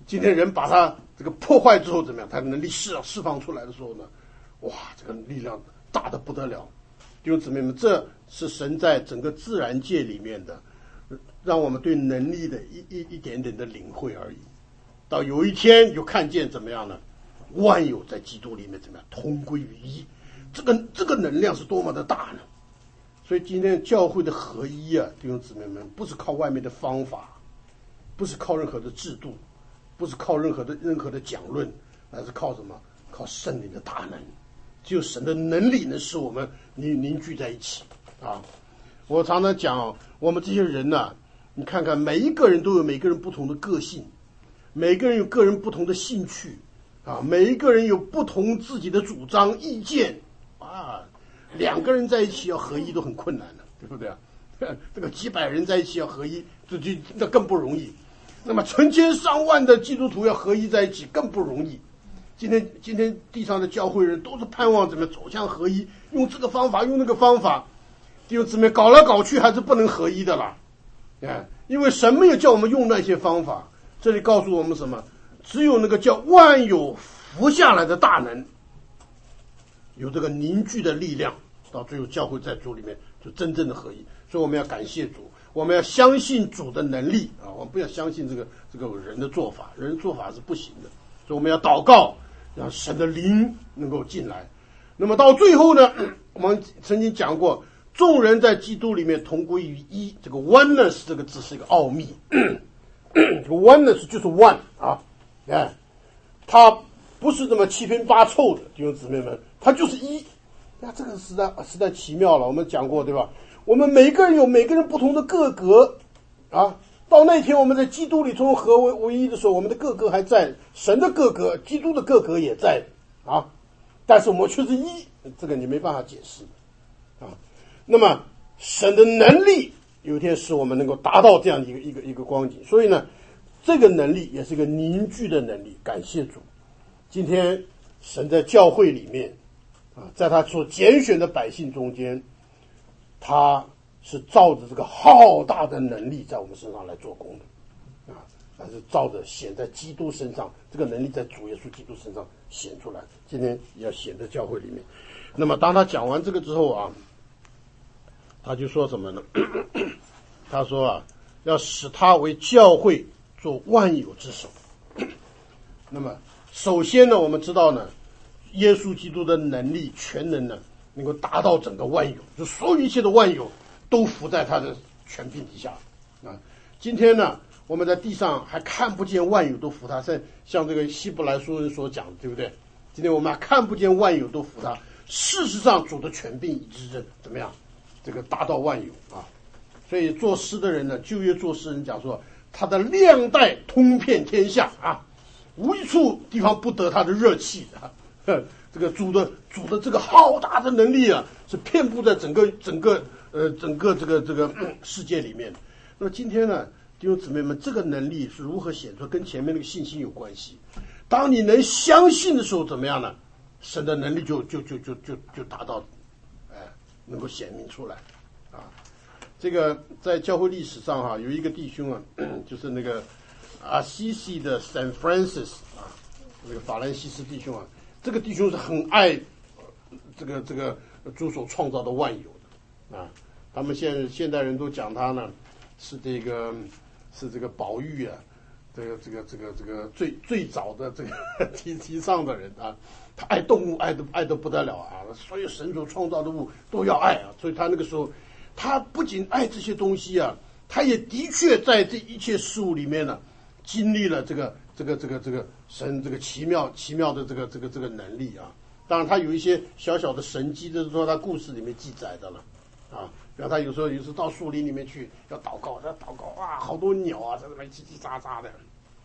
今天人把它这个破坏之后怎么样？它的能力释释放出来的时候呢，哇，这个力量大的不得了。弟兄姊妹们，这是神在整个自然界里面的，让我们对能力的一一一点点的领会而已。到有一天就看见怎么样呢？万有在基督里面怎么样同归于一，这个这个能量是多么的大呢？所以今天教会的合一啊，弟兄姊妹们，不是靠外面的方法，不是靠任何的制度，不是靠任何的任何的讲论，而是靠什么？靠圣灵的大能。只有神的能力能使我们凝凝聚在一起啊！我常常讲，我们这些人呢、啊，你看看每一个人都有每个人不同的个性，每个人有个人不同的兴趣啊，每一个人有不同自己的主张意见啊，两个人在一起要合一都很困难的，对不对啊？这个几百人在一起要合一，这就那更不容易。那么成千上万的基督徒要合一在一起更不容易。今天今天地上的教会人都是盼望怎么走向合一，用这个方法用那个方法，弟兄姊妹搞来搞去还是不能合一的啦。哎，因为神没有叫我们用那些方法，这里告诉我们什么？只有那个叫万有服下来的大能，有这个凝聚的力量，到最后教会在主里面就真正的合一。所以我们要感谢主，我们要相信主的能力啊，我们不要相信这个这个人的做法，人的做法是不行的。所以我们要祷告，让神的灵能够进来。那么到最后呢，我们曾经讲过，众人在基督里面同归于一，这个 oneness 这个字是一个奥秘。这个 oneness 就是 one 啊，哎，它不是这么七拼八凑的，弟兄姊妹们，它就是一。那这个实在实在奇妙了，我们讲过对吧？我们每个人有每个人不同的个格啊。到那天我们在基督里中合为为一的时候，我们的个格还在，神的个格，基督的个格也在啊，但是我们却是一，这个你没办法解释啊。那么神的能力有一天使我们能够达到这样一个一个一个光景，所以呢，这个能力也是一个凝聚的能力。感谢主，今天神在教会里面啊，在他所拣选的百姓中间，他是照着这个浩大的能力在我们身上来做工的啊，但是照着显在基督身上，这个能力在主耶稣基督身上显出来，今天也要显在教会里面。那么当他讲完这个之后啊，他就说什么呢？他说啊，要使他为教会做万有之首。那么首先呢，我们知道呢，耶稣基督的能力全能呢，能够达到整个万有，就所有一切的万有都服在他的权柄底下啊！今天呢，我们在地上还看不见万有都服他，像像这个希伯来书人所讲的，对不对？今天我们还看不见万有都服他，事实上主的权柄已经怎么样？这个达到万有啊！所以作诗的人呢，旧约作诗人讲说，他的亮带通遍天下啊，无一处地方不得他的热气啊！这个主的主的这个浩大的能力啊，是遍布在整个整个。呃，整个这个这个、嗯、世界里面，那么今天呢，弟兄姊妹们，这个能力是如何显出，跟前面那个信心有关系。当你能相信的时候，怎么样呢？神的能力就就就就就就达到，哎，能够显明出来啊。这个在教会历史上哈、啊，有一个弟兄啊，就是那个阿西西的 Saint Francis 啊，这个法兰西斯弟兄啊，这个弟兄是很爱这个这个主所创造的万有。啊，他们现现代人都讲他呢，是这个是这个宝玉啊，这个这个这个这个最最早的这个提提倡的人啊，他爱动物爱的爱的不得了啊，所有神所创造的物都要爱啊，所以他那个时候，他不仅爱这些东西啊，他也的确在这一切事物里面呢，经历了这个这个这个这个神这个奇妙奇妙的这个这个这个能力啊，当然他有一些小小的神迹，这是说他故事里面记载的了。啊，然后他有时候有时候到树林里面去要祷告，要祷告，哇，好多鸟啊在那边叽叽喳喳的。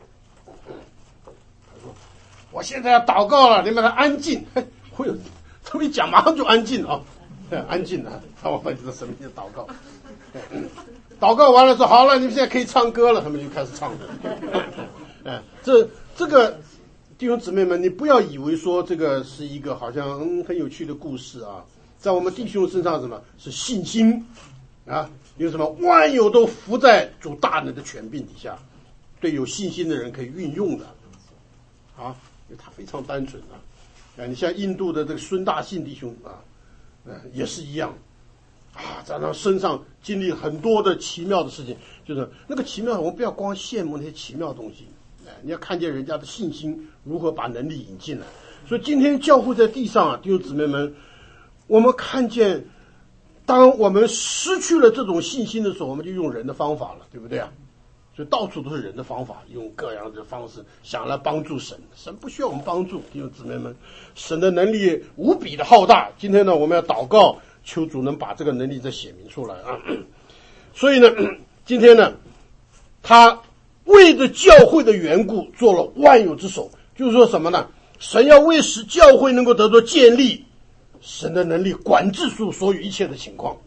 他说：“我现在要祷告了，你们来安静。”会有这么一讲，马上就安静啊，安静了。他我们知道什么叫祷告。祷告完了说好了，你们现在可以唱歌了，他们就开始唱了。哎，这这个弟兄姊妹们，你不要以为说这个是一个好像嗯很有趣的故事啊。在我们弟兄身上，什么是信心啊？有什么万有都服在主大能的权柄底下， 对有信心的人可以运用的，啊，因为他非常单纯啊。啊，你像印度的这个孙大信弟兄啊，嗯，也是一样，啊，在他身上经历很多的奇妙的事情，就是那个奇妙，我们不要光羡慕那些奇妙的东西，哎，你要看见人家的信心如何把能力引进来。所以今天教会在地上啊，弟兄姊妹们，我们看见，当我们失去了这种信心的时候，我们就用人的方法了，对不对啊？所以到处都是人的方法，用各样的方式想来帮助神。神不需要我们帮助，弟兄姊妹们，神的能力无比的浩大。今天呢，我们要祷告，求主能把这个能力再显明出来啊。所以呢，今天呢，他为着教会的缘故做了万有之首，就是说什么呢？神要为使教会能够得到建立，神的能力管制住所有一切的情况。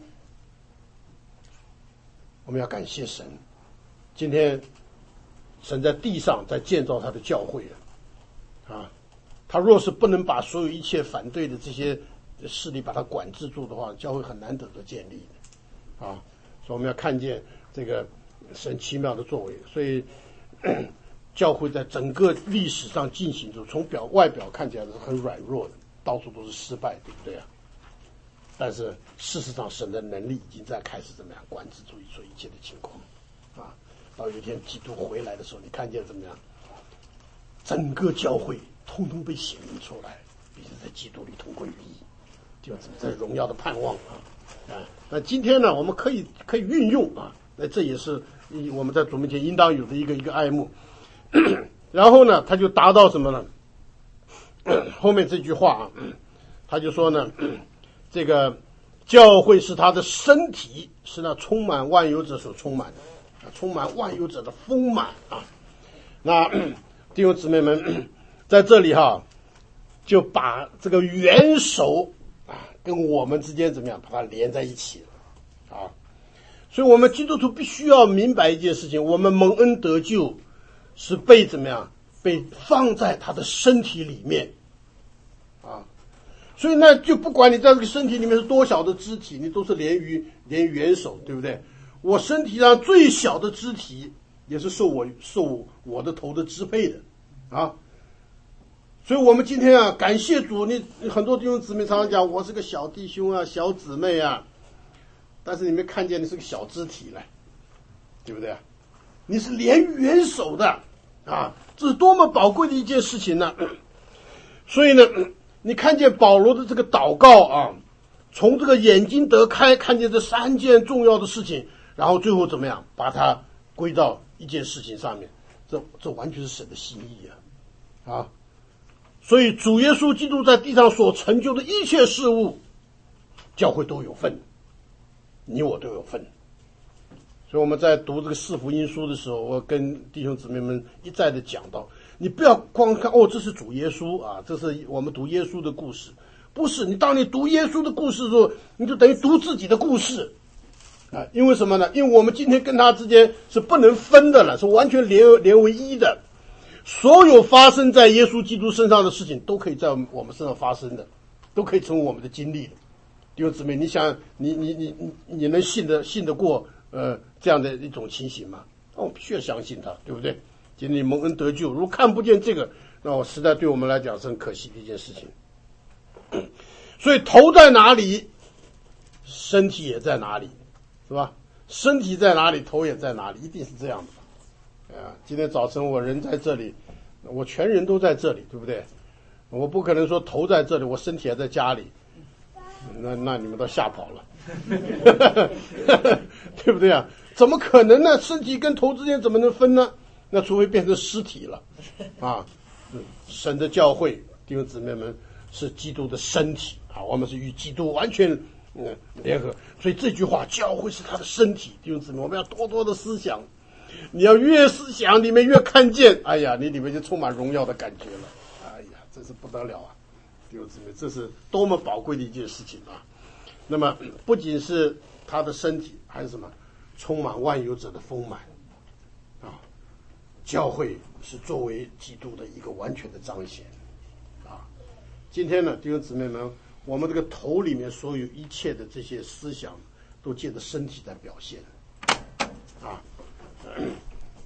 我们要感谢神。今天神在地上在建造他的教会啊，他若是不能把所有一切反对的这些势力把它管制住的话，教会很难得到建立的啊。所以我们要看见这个神奇妙的作为。所以教会在整个历史上进行中，从表外表看起来是很软弱的，到处都是失败，对不对啊？但是事实上神的能力已经在开始怎么样管制住所有一切的情况啊。到有一天基督回来的时候，你看见怎么样？整个教会通通被显明出来，并且在基督里同归于一，就是这荣耀的盼望啊！啊，那今天呢，我们可以可以运用啊，那这也是我们在主面前应当有的一个一个爱慕。然后呢，他就达到什么呢？后面这句话啊，他就说呢，这个教会是他的身体，是那充满万有者所充满的。充满万有者的丰满啊！那弟兄姊妹们，在这里哈，就把这个元首啊跟我们之间怎么样，把它连在一起了啊！所以我们基督徒必须要明白一件事情：我们蒙恩得救是被怎么样，被放在他的身体里面啊！所以呢，就不管你在这个身体里面是多小的肢体，你都是连于连元首，对不对？我身体上最小的肢体也是受我受我的头的支配的啊，所以我们今天啊，感谢主，你很多弟兄姊妹常常讲我是个小弟兄啊，小姊妹啊，但是你没看见你是个小肢体了，对不对啊？你是连元首的啊，这是多么宝贵的一件事情呢！所以呢，你看见保罗的这个祷告啊，从这个眼睛得开，看见这三件重要的事情。然后最后怎么样把它归到一件事情上面，这这完全是神的心意啊啊！所以主耶稣基督在地上所成就的一切事物，教会都有份，你我都有份。所以我们在读这个四福音书的时候，我跟弟兄姊妹们一再的讲到，你不要光看哦，这是主耶稣啊，这是我们读耶稣的故事，不是。你当你读耶稣的故事的时候，你就等于读自己的故事。啊，因为什么呢？因为我们今天跟他之间是不能分的了，是完全连连为一的。所有发生在耶稣基督身上的事情，都可以在我们身上发生的，都可以成为我们的经历的。弟兄姊妹，你想，你你你你你能信得信得过呃这样的一种情形吗？那我必须要相信他，对不对？今天你蒙恩得救，如果看不见这个，那我实在对我们来讲是很可惜的一件事情。所以头在哪里，身体也在哪里。是吧？身体在哪里，头也在哪里，一定是这样的。啊，今天早晨我人在这里，我全人都在这里，对不对？我不可能说头在这里，我身体还在家里，那那你们都吓跑了，对不对啊？怎么可能呢？身体跟头之间怎么能分呢？那除非变成尸体了啊！神的教会弟兄姊妹们是基督的身体啊，我们是与基督完全嗯，联合，所以这句话，教会是他的身体，弟兄姊妹，我们要多多的思想。你要越思想，里面越看见，哎呀，你里面就充满荣耀的感觉了。哎呀，真是不得了啊！弟兄姊妹，这是多么宝贵的一件事情啊！那么，不仅是他的身体，还是什么？充满万有者的丰满啊！教会是作为基督的一个完全的彰显啊！今天呢，弟兄姊妹们。我们这个头里面所有一切的这些思想，都借着身体在表现，啊，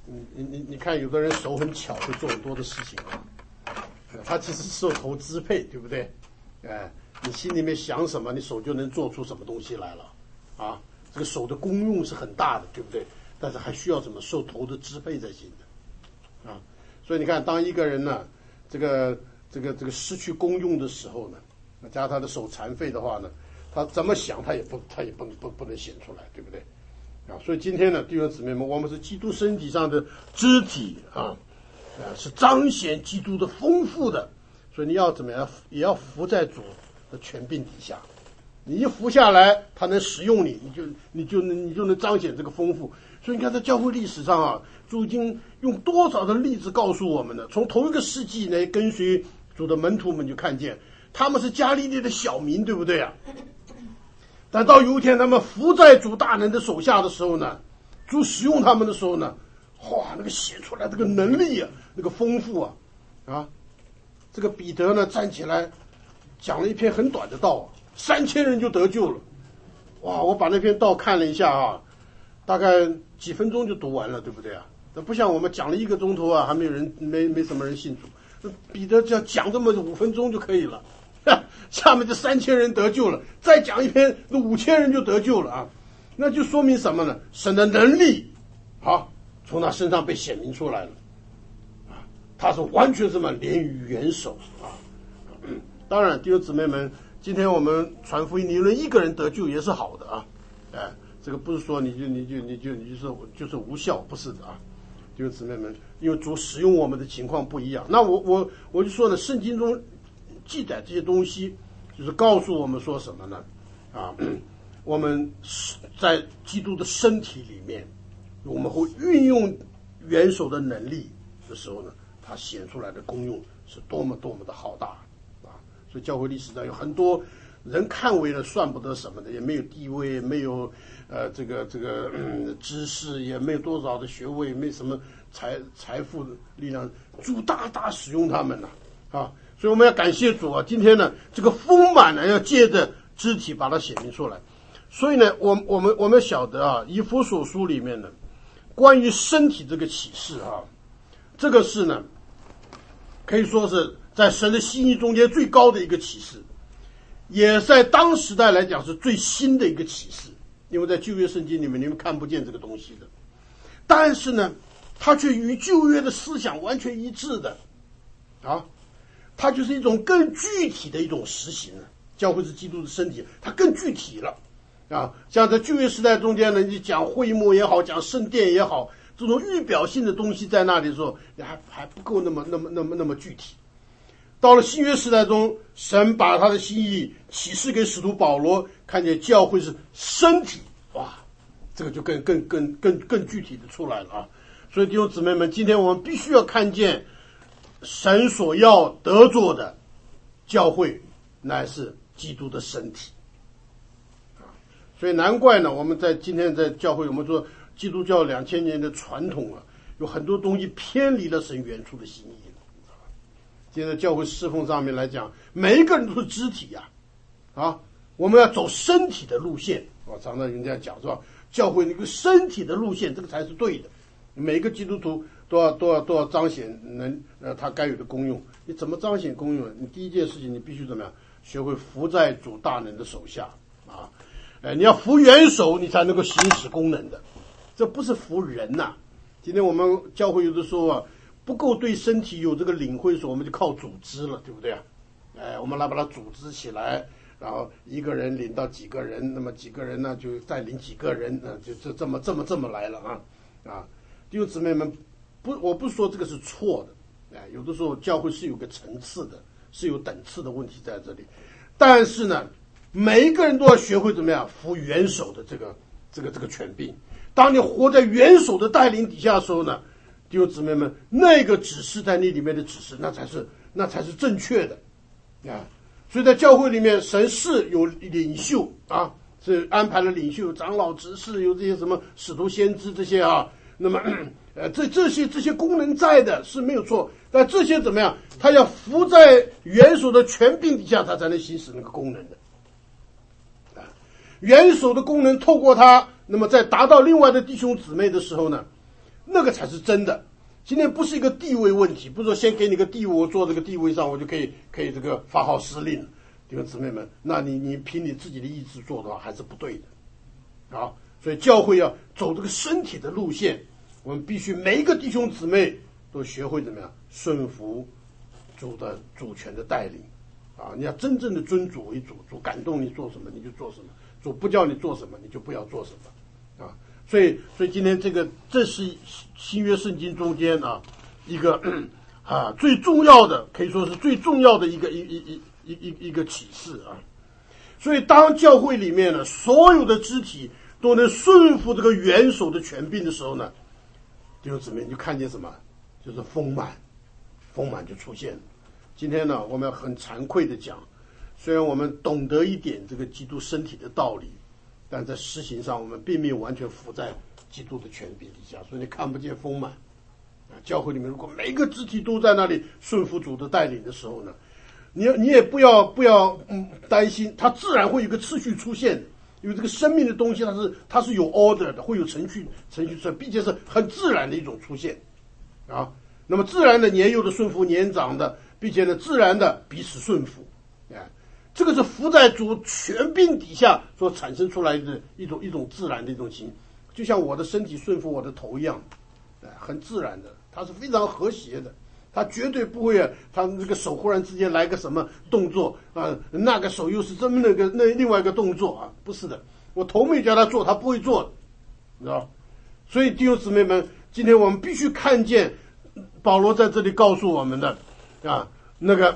你你你你看，有的人手很巧，会做很多的事情啊。他其实受头支配，对不对？哎，你心里面想什么，你手就能做出什么东西来了，啊，这个手的功用是很大的，对不对？但是还需要什么受头的支配才行的，啊，所以你看，当一个人呢，这个这个这个失去功用的时候呢，加上他的手残废的话呢，他怎么想他也不他也不不不能显出来，对不对？啊，所以今天呢，弟兄姊妹们，我们是基督身体上的肢体啊。呃，是彰显基督的丰富的，所以你要怎么样，也要服在主的权柄底下。你一服下来，他能使用你，你就你就能你就能彰显这个丰富。所以你看，在教会历史上啊，主已经用多少的例子告诉我们呢？从头一个世纪呢，跟随主的门徒们就看见，他们是加利利的小民，对不对啊？但到有一天他们服在主大能的手下的时候呢，主使用他们的时候呢，哇，那个写出来这个能力啊，那个丰富啊，啊，这个彼得呢站起来讲了一篇很短的道，三千人就得救了。哇，我把那篇道看了一下啊，大概几分钟就读完了，对不对啊？那不像我们讲了一个钟头啊，还没有人没没什么人信主。那彼得只要讲这么五分钟就可以了，下面这三千人得救了，再讲一篇，那五千人就得救了啊。那就说明什么呢？神的能力啊，从他身上被显明出来了，啊，他是完全什么连于元首啊。当然，弟兄姊妹们，今天我们传福音，你论一个人得救也是好的啊，哎，这个不是说你就你就你就你就是就是无效，不是的啊。弟兄姊妹们，因为主使用我们的情况不一样，那我我我就说呢，圣经中记载这些东西，就是告诉我们说什么呢？啊，我们在基督的身体里面，我们会运用元首的能力的时候呢，它显出来的功用是多么多么的浩大啊！所以教会历史上有很多人看为了算不得什么的，也没有地位，没有呃这个这个、嗯、知识，也没有多少的学位，没什么财财富力量，主大大使用他们呢啊！所以我们要感谢主啊！今天呢，这个丰满呢，要借着肢体把它显明出来。所以呢，我我们我们晓得啊，以弗所书里面呢，关于身体这个启示啊，这个是呢，可以说是在神的心意中间最高的一个启示，也在当时代来讲是最新的一个启示，因为在旧约圣经里面你们看不见这个东西的，但是呢，它却与旧约的思想完全一致的啊，它就是一种更具体的一种实行了。教会是基督的身体，它更具体了。啊，像在旧约时代中间呢，你讲会幕也好，讲圣殿也好，这种预表性的东西在那里的时候，你还还不够那么那么那么那么具体。到了新约时代中，神把他的心意启示给使徒保罗，看见教会是身体，哇，这个就更更更更更具体的出来了啊！所以弟兄姊妹们，今天我们必须要看见神所要得着的教会乃是基督的身体。所以难怪呢，我们在今天在教会，我们说基督教两千年的传统啊，有很多东西偏离了神原初的心意。现在教会侍奉上面来讲，每一个人都是肢体呀、啊，啊，我们要走身体的路线。我常常人家讲是吧？教会那个身体的路线，这个才是对的。每个基督徒都要都要都要彰显能呃他该有的功用。你怎么彰显功用？你第一件事情，你必须怎么样？学会服在主大能的手下啊。哎，你要服元首，你才能够行使功能的，这不是服人呐、啊。今天我们教会有的时候啊，不够对身体有这个领会，所以我们就靠组织了，对不对啊？哎，我们来把它组织起来，然后一个人领到几个人，那么几个人呢就再领几个人，那就就这么这么这么来了啊啊！弟兄姊妹们，不，我不是说这个是错的，哎，有的时候教会是有个层次的，是有等次的问题在这里，但是呢。每一个人都要学会怎么样服元首的这个这个这个权柄。当你活在元首的带领底下的时候呢，弟兄姊妹们，那个指示在那里面的指示，那才是那才是正确的啊。所以在教会里面，神是有领袖啊，是安排了领袖、长老、执事，有这些什么使徒、先知这些啊。那么呃，这这些这些功能在的是没有错，但这些怎么样？他要服在元首的权柄底下，他才能行使那个功能的。元首的功能透过他，那么在达到另外的弟兄姊妹的时候呢， 那个才是真的。今天不是一个地位问题，不是说先给你个地位，我坐这个地位上，我就可以可以这个发号施令。弟兄姊妹们，那你你凭你自己的意志做的话，还是不对的啊。所以教会要走这个身体的路线，我们必须每一个弟兄姊妹都学会怎么样顺服主的主权的带领啊！你要真正的尊主为主，主感动你做什么你就做什么，主不叫你做什么你就不要做什么啊！所以，所以今天这个这是新约圣经中间啊一个啊最重要的，可以说是最重要的一个一一一一一一个启示啊！所以，当教会里面呢所有的肢体都能顺服这个元首的权柄的时候呢，弟兄姊妹，你就看见什么？就是丰满，丰满就出现了。今天呢，我们要很惭愧的讲，虽然我们懂得一点这个基督身体的道理，但在实行上我们并没有完全服在基督的权柄底下，所以你看不见丰满。啊，教会里面如果每个肢体都在那里顺服主的带领的时候呢，你你也不要不要嗯担心，它自然会有一个次序出现的。因为这个生命的东西，它是它是有 order 的，会有程序程序出现，并且是很自然的一种出现，啊，那么自然的年幼的顺服年长的，并且呢自然的彼此顺服，哎，这个是服在主权柄底下所产生出来的一种一种自然的一种情，就像我的身体顺服我的头一样，哎，很自然的，它是非常和谐的。他绝对不会啊！他这个手忽然之间来个什么动作啊，那个手又是这么那个那另外一个动作啊，不是的，我头没叫他做，他不会做的，你知道？所以弟兄姊妹们，今天我们必须看见保罗在这里告诉我们的啊，那个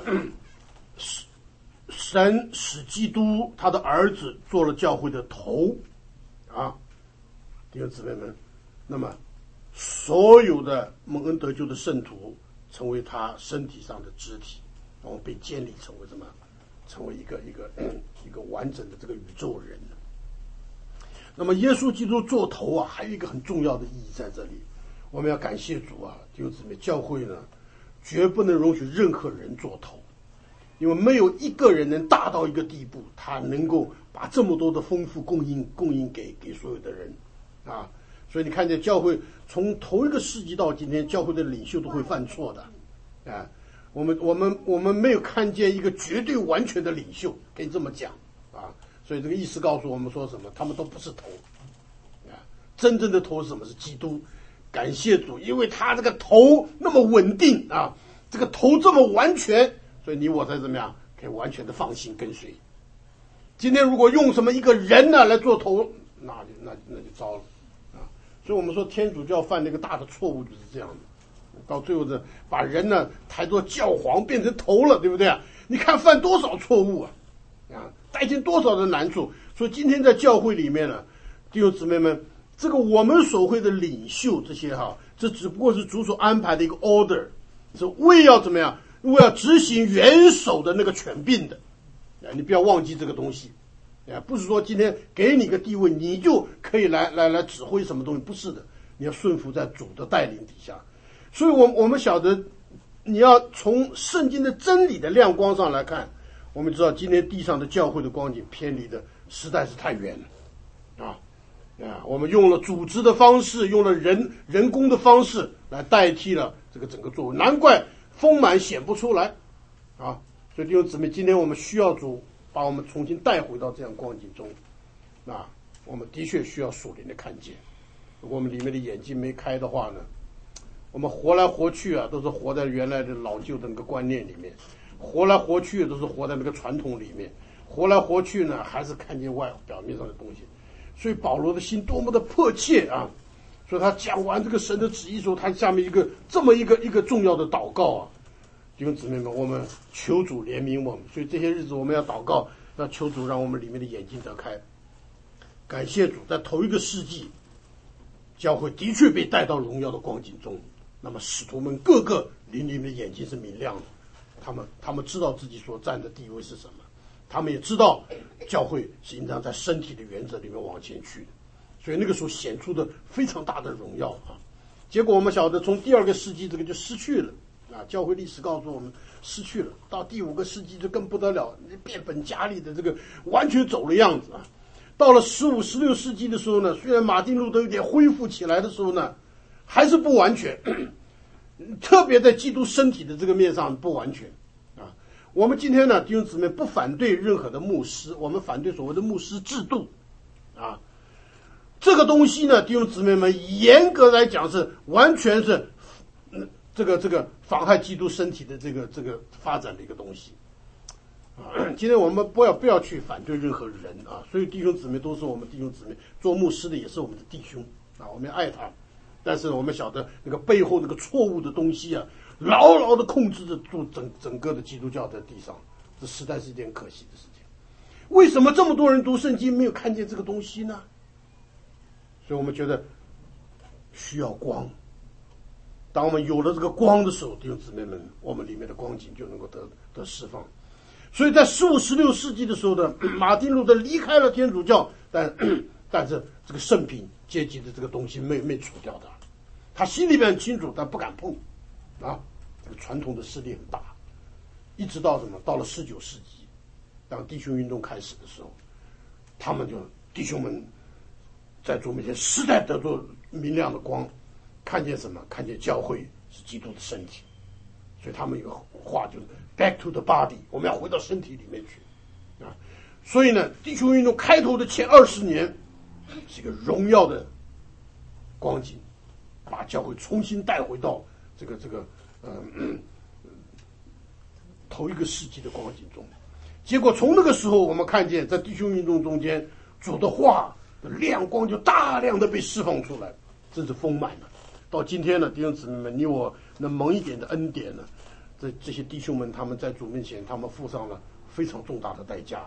神使基督他的儿子做了教会的头啊，弟兄姊妹们，那么所有的蒙恩得救的圣徒成为他身体上的肢体，然后被建立成为什么？成为一个一个一个完整的这个宇宙人。那么耶稣基督做头啊，还有一个很重要的意义在这里，我们要感谢主啊，弟兄姊妹，教会呢绝不能容许任何人做头，因为没有一个人能大到一个地步，他能够把这么多的丰富供应供应给给所有的人啊。所以你看见教会从头一个世纪到今天，教会的领袖都会犯错的，啊，我们我们我们没有看见一个绝对完全的领袖，可以这么讲啊。所以这个意思告诉我们说什么？他们都不是头，啊，真正的头是什么？是基督。感谢主，因为他这个头那么稳定啊，这个头这么完全，所以你我才怎么样可以完全的放心跟随。今天如果用什么一个人呢来做头，那就那那就糟了。所以我们说天主教犯那个大的错误就是这样的，到最后的把人呢抬作教皇变成头了，对不对啊？你看犯多少错误啊，啊，带进多少的难处。所以今天在教会里面呢，弟兄姊妹们，这个我们所谓的领袖这些哈，这只不过是主所安排的一个 order， 是为要怎么样？为要执行元首的那个权柄的，啊，你不要忘记这个东西。啊，不是说今天给你个地位，你就可以来来来指挥什么东西，不是的，你要顺服在主的带领底下。所以我，我我们晓得，你要从圣经的真理的亮光上来看，我们知道今天地上的教会的光景偏离的实在是太远了，啊啊，我们用了组织的方式，用了人人工的方式来代替了这个整个作为，难怪丰满显不出来，啊，所以弟兄姊妹，今天我们需要主把我们重新带回到这样光景中，啊，我们的确需要属灵的看见。如果我们里面的眼睛没开的话呢，我们活来活去啊，都是活在原来的老旧的那个观念里面，活来活去都是活在那个传统里面，活来活去呢，还是看见外表面上的东西。所以保罗的心多么的迫切啊！所以他讲完这个神的旨意之后，他下面一个这么一个一个重要的祷告啊。弟兄姊妹们，我们求主怜悯我们，所以这些日子我们要祷告，要求主让我们里面的眼睛得开。感谢主，在头一个世纪，教会的确被带到荣耀的光景中。那么使徒们个个灵里面的眼睛是明亮的，他们他们知道自己所占的地位是什么，他们也知道教会是应当在身体的原则里面往前去的，所以那个时候显出的非常大的荣耀啊。结果我们晓得，从第二个世纪这个就失去了。啊，教会历史告诉我们失去了，到第五个世纪就更不得了，变本加厉的这个完全走了样子啊。到了十五、十六世纪的时候呢，虽然马丁路德有点恢复起来的时候呢， 还是不完全，特别在基督身体的这个面上不完全啊。我们今天呢，弟兄姊妹不反对任何的牧师，我们反对所谓的牧师制度啊。这个东西呢，弟兄姊妹们，严格来讲是完全是，嗯，这个这个妨害基督身体的这个这个发展的一个东西啊。今天我们不要不要去反对任何人啊，所以弟兄姊妹都是我们弟兄姊妹，做牧师的也是我们的弟兄啊，我们要爱他，但是我们晓得那个背后那个错误的东西啊，牢牢的控制着住整整个的基督教在地上，这实在是一件可惜的事情。为什么这么多人读圣经没有看见这个东西呢？所以我们觉得需要光。当我们有了这个光的时候，弟兄姊妹们，我们里面的光景就能够得得释放。所以在十五、十六世纪的时候呢，马丁路德离开了天主教，但但是这个圣品阶级的这个东西没没除掉他，他心里面很清楚，但不敢碰啊。这个传统的势力很大，一直到什么？到了十九世纪，当弟兄运动开始的时候，他们就弟兄们在主面前实在得到明亮的光，看见什么？看见教会是基督的身体，所以他们有个话就是 back to the body， 我们要回到身体里面去啊。所以呢，弟兄运动开头的前二十年是一个荣耀的光景，把教会重新带回到这个这个呃、嗯、头一个世纪的光景中。结果从那个时候，我们看见在弟兄运动中间，主的话的亮光就大量的被释放出来，真是丰满了。到今天呢，弟兄姊妹们，你我那蒙一点的恩典呢，这这些弟兄们他们在主面前，他们付上了非常重大的代价。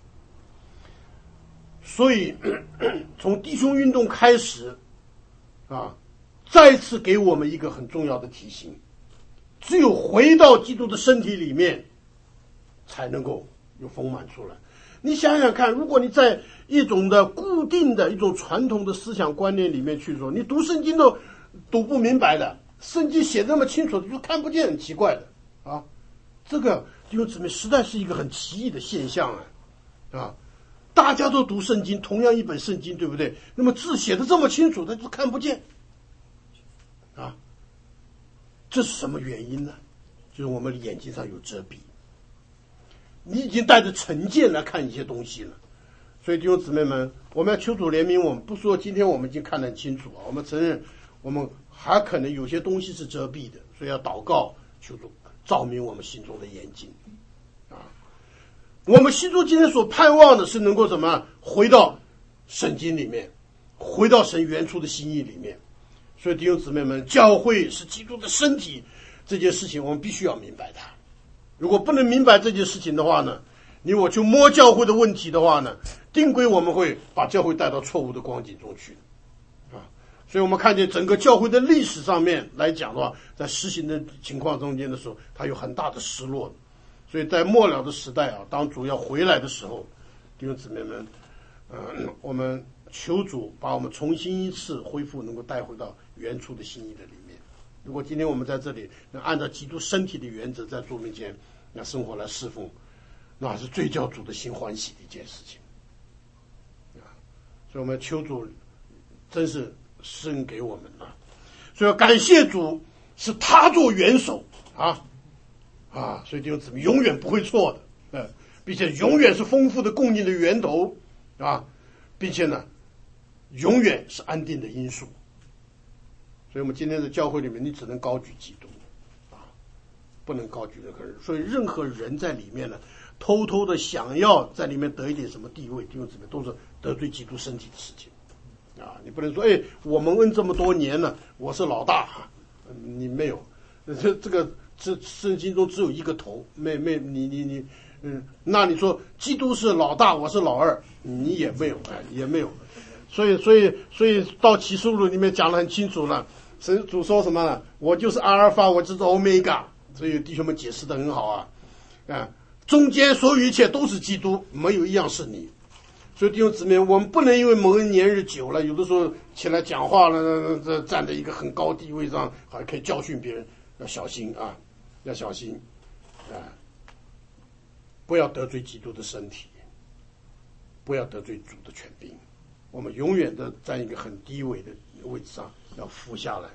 所以从弟兄运动开始啊，再次给我们一个很重要的提醒，只有回到基督的身体里面，才能够有丰满出来。你想想看，如果你在一种的固定的一种传统的思想观念里面去说，你读圣经都读不明白的，圣经写那么清楚就看不见，很奇怪的啊。这个弟兄姊妹实在是一个很奇异的现象啊啊！大家都读圣经，同样一本圣经，对不对？那么字写的这么清楚，但就看不见啊。这是什么原因呢？就是我们的眼睛上有遮蔽，你已经带着成见来看一些东西了。所以弟兄姊妹们，我们要求主怜悯我们，不说今天我们已经看得很清楚啊，我们承认我们还可能有些东西是遮蔽的，所以要祷告求主照明我们心中的眼睛啊。我们心中今天所盼望的是能够怎么回到圣经里面，回到神原初的心意里面。所以弟兄姊妹们，教会是基督的身体，这件事情我们必须要明白它。如果不能明白这件事情的话呢，你我去摸教会的问题的话呢，定规我们会把教会带到错误的光景中去啊。所以我们看见整个教会的历史上面来讲的话，在实行的情况中间的时候，它有很大的失落。所以在末了的时代啊，当主要回来的时候，弟兄姊妹们，呃，我们求主把我们重新一次恢复，能够带回到原初的心意的里面。如果今天我们在这里能按照基督身体的原则在主面前那生活来侍奉，那是最叫主的心欢喜的一件事情啊！所以我们求主真是施恩给我们啊！所以要感谢主，是他做元首啊啊！所以弟兄姊妹永远不会错的，呃，并且永远是丰富的供应的源头啊，并且呢，永远是安定的因素。所以我们今天的教会里面，你只能高举基督啊，不能高举任何人。所以任何人在里面呢，偷偷的想要在里面得一点什么地位，弟兄姊妹都是得罪基督身体的事情啊！你不能说，哎，我蒙恩这么多年了，我是老大，你没有，这这个这圣经中只有一个头，没没你你你，嗯，那你说基督是老大，我是老二，你也没有，哎，也没有。所以，所以，所以到启示录里面讲得很清楚了。神主说什么呢？我就是阿尔法，我就是欧米伽。所以弟兄们解释得很好啊，啊，中间所有一切都是基督，没有一样是你。所以弟兄姊妹，我们不能因为蒙恩年日久了，有的时候起来讲话了，这站在一个很高地位上，还可以教训别人，要小心啊，要小心啊，不要得罪基督的身体，不要得罪主的权柄。我们永远的在一个很低微的位置上要服下来，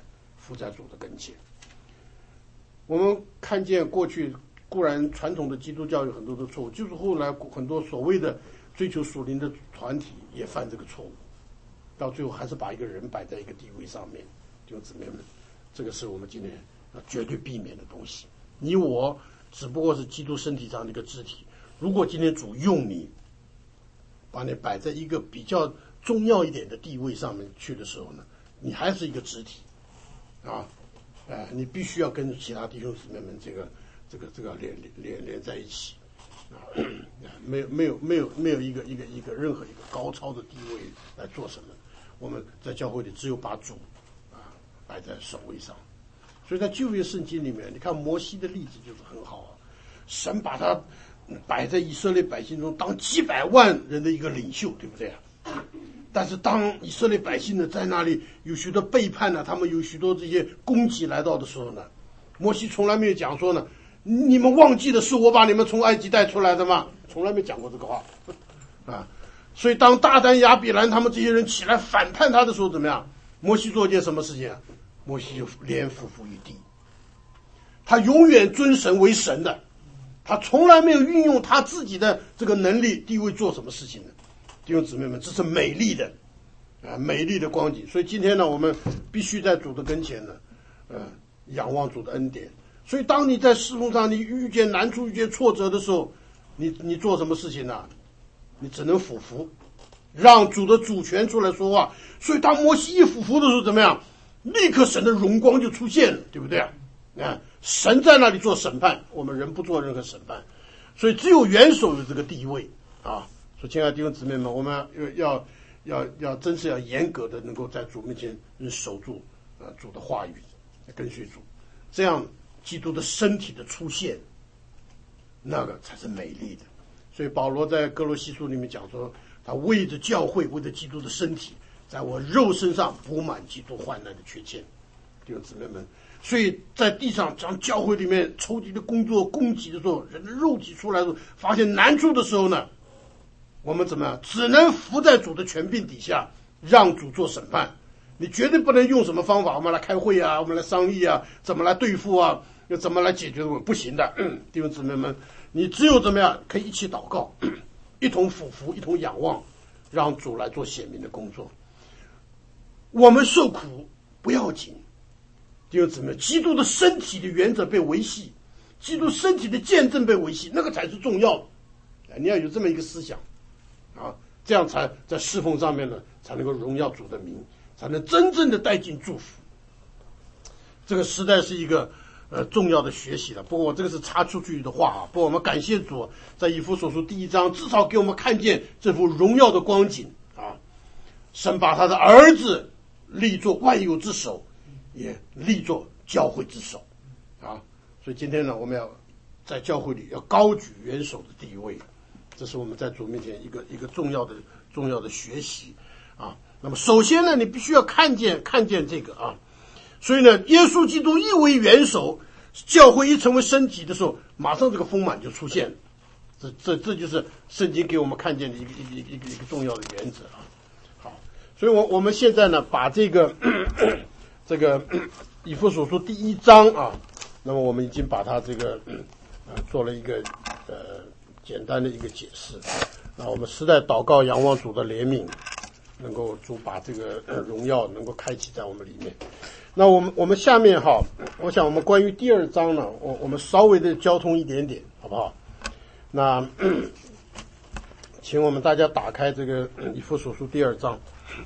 伏在主的跟前。我们看见过去固然传统的基督教有很多的错误，就是后来很多所谓的追求属灵的团体也犯这个错误，到最后还是把一个人摆在一个地位上面。弟兄姊妹们，这个是我们今天要绝对避免的东西。你我只不过是基督身体上的一个肢体，如果今天主用你，把你摆在一个比较重要一点的地位上面去的时候呢，你还是一个肢体啊，呃，你必须要跟其他弟兄姊妹们这个这个这个连连连在一起啊，没有没有没有没有一个一个一个任何一个高超的地位来做什么。我们在教会里只有把主啊摆在首位上。所以在旧约圣经里面，你看摩西的例子就是很好啊，神把他摆在以色列百姓中当几百万人的一个领袖，对不对啊？但是当以色列百姓呢在那里有许多背叛呢，他们有许多这些攻击来到的时候呢，摩西从来没有讲说呢，你们忘记的是我把你们从埃及带出来的吗？从来没讲过这个话啊。所以当大丹亚比兰他们这些人起来反叛他的时候，怎么样？摩西做一件什么事情啊？摩西就连匍匐于地，他永远尊神为神的，他从来没有运用他自己的这个能力地位做什么事情的。弟兄姊妹们，这是美丽的啊，美丽的光景。所以今天呢，我们必须在主的跟前呢，呃，仰望主的恩典。所以当你在侍奉上你遇见难处、遇见挫折的时候，你你做什么事情呢？你只能俯伏，让主的主权出来说话。所以当摩西一俯伏的时候，怎么样？立刻神的荣光就出现了，对不对啊？啊，神在那里做审判，我们人不做任何审判，所以只有元首有这个地位啊。所以亲爱的弟兄姊妹们，我们要要要要真是要严格的能够在主面前守住啊主的话语，跟随主，这样基督的身体的出现，那个才是美丽的。所以保罗在哥罗西书里面讲说，他为着教会，为着基督的身体，在我肉身上补满基督患难的缺欠。弟兄姊妹们，所以在地上将教会里面仇敌的工作攻击的时候，人的肉体出来的时候，发现难处的时候呢，我们怎么样？只能伏在主的权柄底下，让主做审判。你绝对不能用什么方法，我们来开会啊，我们来商议啊，怎么来对付啊，要怎么来解决问题？不行的，弟兄姊妹们，你只有怎么样可以一起祷告，一同俯伏，一同仰望，让主来做显明的工作。我们受苦不要紧，弟兄姊妹，基督的身体的原则被维系，基督身体的见证被维系，那个才是重要的。你要有这么一个思想啊，这样才在侍奉上面呢，才能够荣耀主的名，才能真正的带进祝福。这个实在是一个呃重要的学习了。不过我这个是插出去的话啊，不过我们感谢主，在以弗所书第一章至少给我们看见这幅荣耀的光景啊，神把他的儿子立作万有之首，也立作教会之首啊。所以今天呢，我们要在教会里要高举元首的地位，这是我们在主面前一个一个重要的重要的学习啊。那么首先呢，你必须要看见看见这个啊。所以呢，耶稣基督一为元首，教会一成为身体的时候，马上这个丰满就出现了。这这这就是圣经给我们看见的一个一个一个一个重要的原则啊。好，所以我我们现在呢，把这个这个以弗所书第一章啊，那么我们已经把它这个呃做了一个呃简单的一个解释。那我们实在祷告仰望主的怜悯，能够主把这个、呃、荣耀能够开启在我们里面。那我们我们下面哈，我想我们关于第二章呢，我我们稍微的交通一点点，好不好？那请我们大家打开这个以弗所书第二章。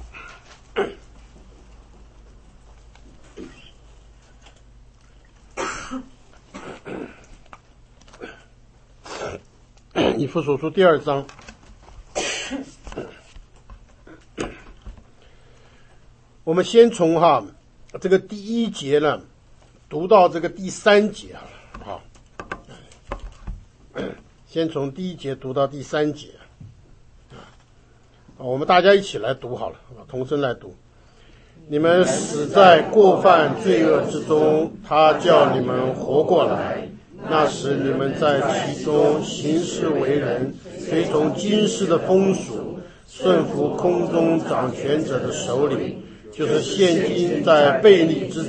以弗所书第二章。我们先从哈这个第一节呢读到这个第三节啊，先从第一节读到第三节啊，我们大家一起来读好了，同声来读。你们死在过犯罪恶之中，他叫你们活过来。那时你们在其中行事为人，随从今世的风俗，顺服空中掌权者的首领，就是现今在悖逆之子